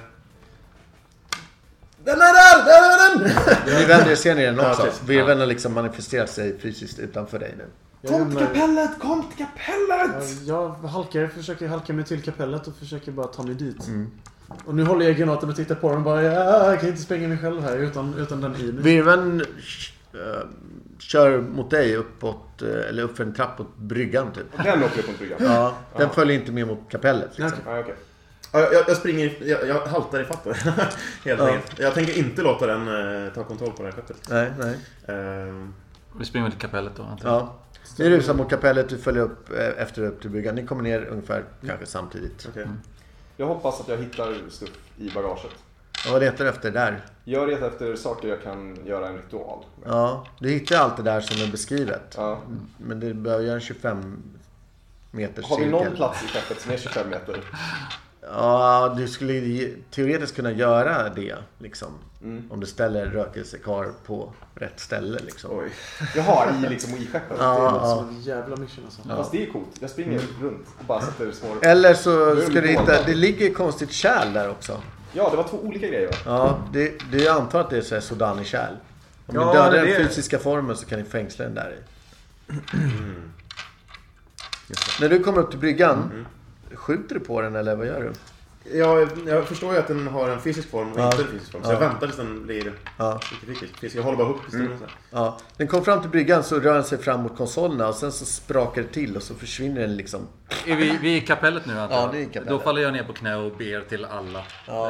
den är där! Där är den! Ni vänder ser ni den Ja, också. precis. Virveln har liksom manifesterat sig fysiskt utanför dig nu. Jag Kom till lämnar- kapellet! Kom till kapellet! Jag halkar, försöker halka mig till kapellet och försöker bara ta mig dit. Mm. Och nu håller jag granaten och tittar på den och bara ja, jag kan inte spränga mig själv här utan, utan den i mig. Virveln uh, kör mot dig uppåt, eh, eller upp för en trapp åt bryggan typ. Den åker upp mot bryggan. Ja, den följer inte med mot kapellet liksom. Okej. Ja, okej. Ja, jag, jag springer, i- jag, jag haltar i fatt. Helt Ja. enkelt. Jag tänker inte låta den eh, ta kontroll på det här skeppet. Nej, nej. Eh, Vi springer till kapellet då, antar jag. Ja. Ni rusar mot kapellet, du följer upp eh, efter upp till bryggan. Ni kommer ner ungefär kanske samtidigt. Okej. Jag hoppas att jag hittar stuff i bagaget. Och vad letar du efter där? Jag letar efter saker jag kan göra en ritual med. Ja, du hittar allt det där som är beskrivet. Ja. Men det behöver göra en tjugofem meters Har vi cirkel. någon plats i skeppet som är tjugofem meter? Ja, du skulle ju teoretiskt kunna göra det liksom. Mm. Om du ställer rökelsekar på rätt ställe liksom. Oj. Jaha, i liksom i skeppet. Ja, det är ja. Som en jävla mission alltså. Ja. Fast det är coolt. Jag springer mm. runt och bara sätter små... Eller så ska du hitta... Det ligger konstigt kärl där också. Ja, det var två olika grejer va? Ja, det, det jag antar att det är så här Sodani-kärl. Om ja, ni dödar den är... fysiska formen så kan ni fängsla den där i. Mm. När du kommer upp till bryggan, mm. skjuter du på den eller vad gör du? Ja, jag förstår ju att den har en fysisk form och ja. inte en fysisk form. Så ja. jag väntar tills den blir ja. fysisk. Jag håller bara upp pistolen. Mm. Ja. Den kom fram till bryggan så rör den sig fram mot konsolerna och sen så sprakar det till och så försvinner den liksom. Är vi, vi är i kapellet nu? Ja, det är i kapellet. Då faller jag ner på knä och ber till alla. Ja.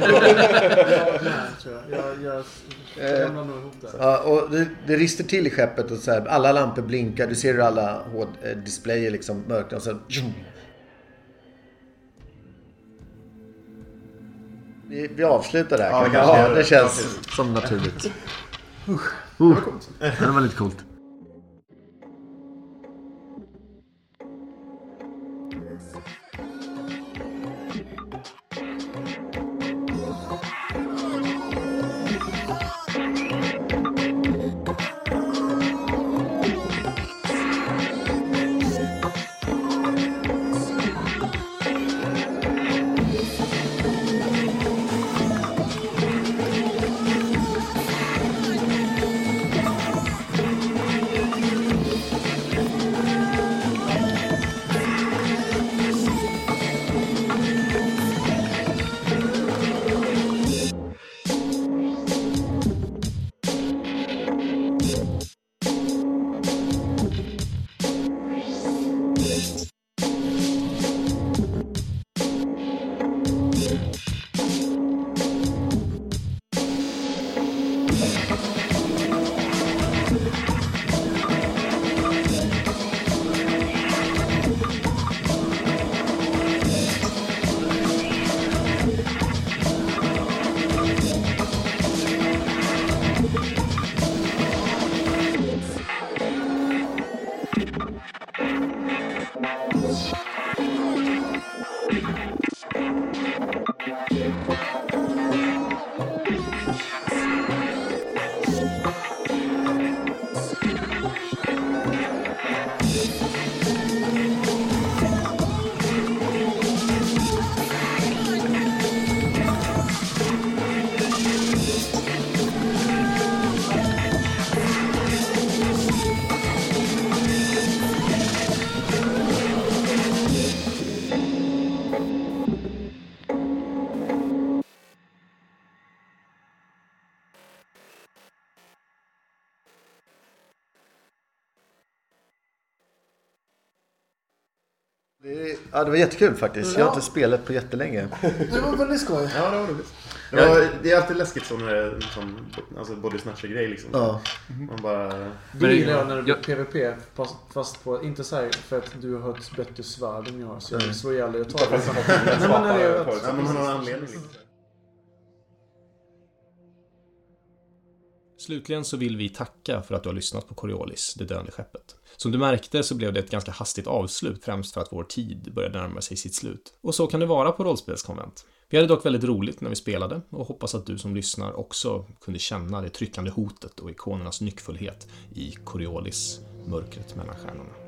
jag, jag, jag lämnar nog ihop det. Ja, och det, det rister till i skeppet och så här, alla lampor blinkar. Du ser hur alla displayer liksom mörknar och så här, Vi, vi avslutar där. Ja, ja, det känns ja, som naturligt. Uh, uh. Det var lite coolt. Det, ja, det var jättekul faktiskt. Jag har inte spelat på jättelänge. Det var väldigt skoj. Ja, det var roligt. Det, var, det är alltid läskigt som, som alltså body snatcher-grej liksom. Ja. Man bara... Det gillar jag när det blir PvP, fast, fast på, inte så här för att du har ett bättre svärd än jag har. Så jag slår ihjäl dig och tar det. Nej, men när det är att... Ja, man har någon anledning. Slutligen så vill vi tacka för att du har lyssnat på Coriolis, det döende skeppet. Som du märkte så blev det ett ganska hastigt avslut, främst för att vår tid började närma sig sitt slut. Och så kan det vara på rollspelskonvent. Vi hade dock väldigt roligt när vi spelade och hoppas att du som lyssnar också kunde känna det tryckande hotet och ikonernas nyckfullhet i Coriolis, mörkret mellan stjärnorna.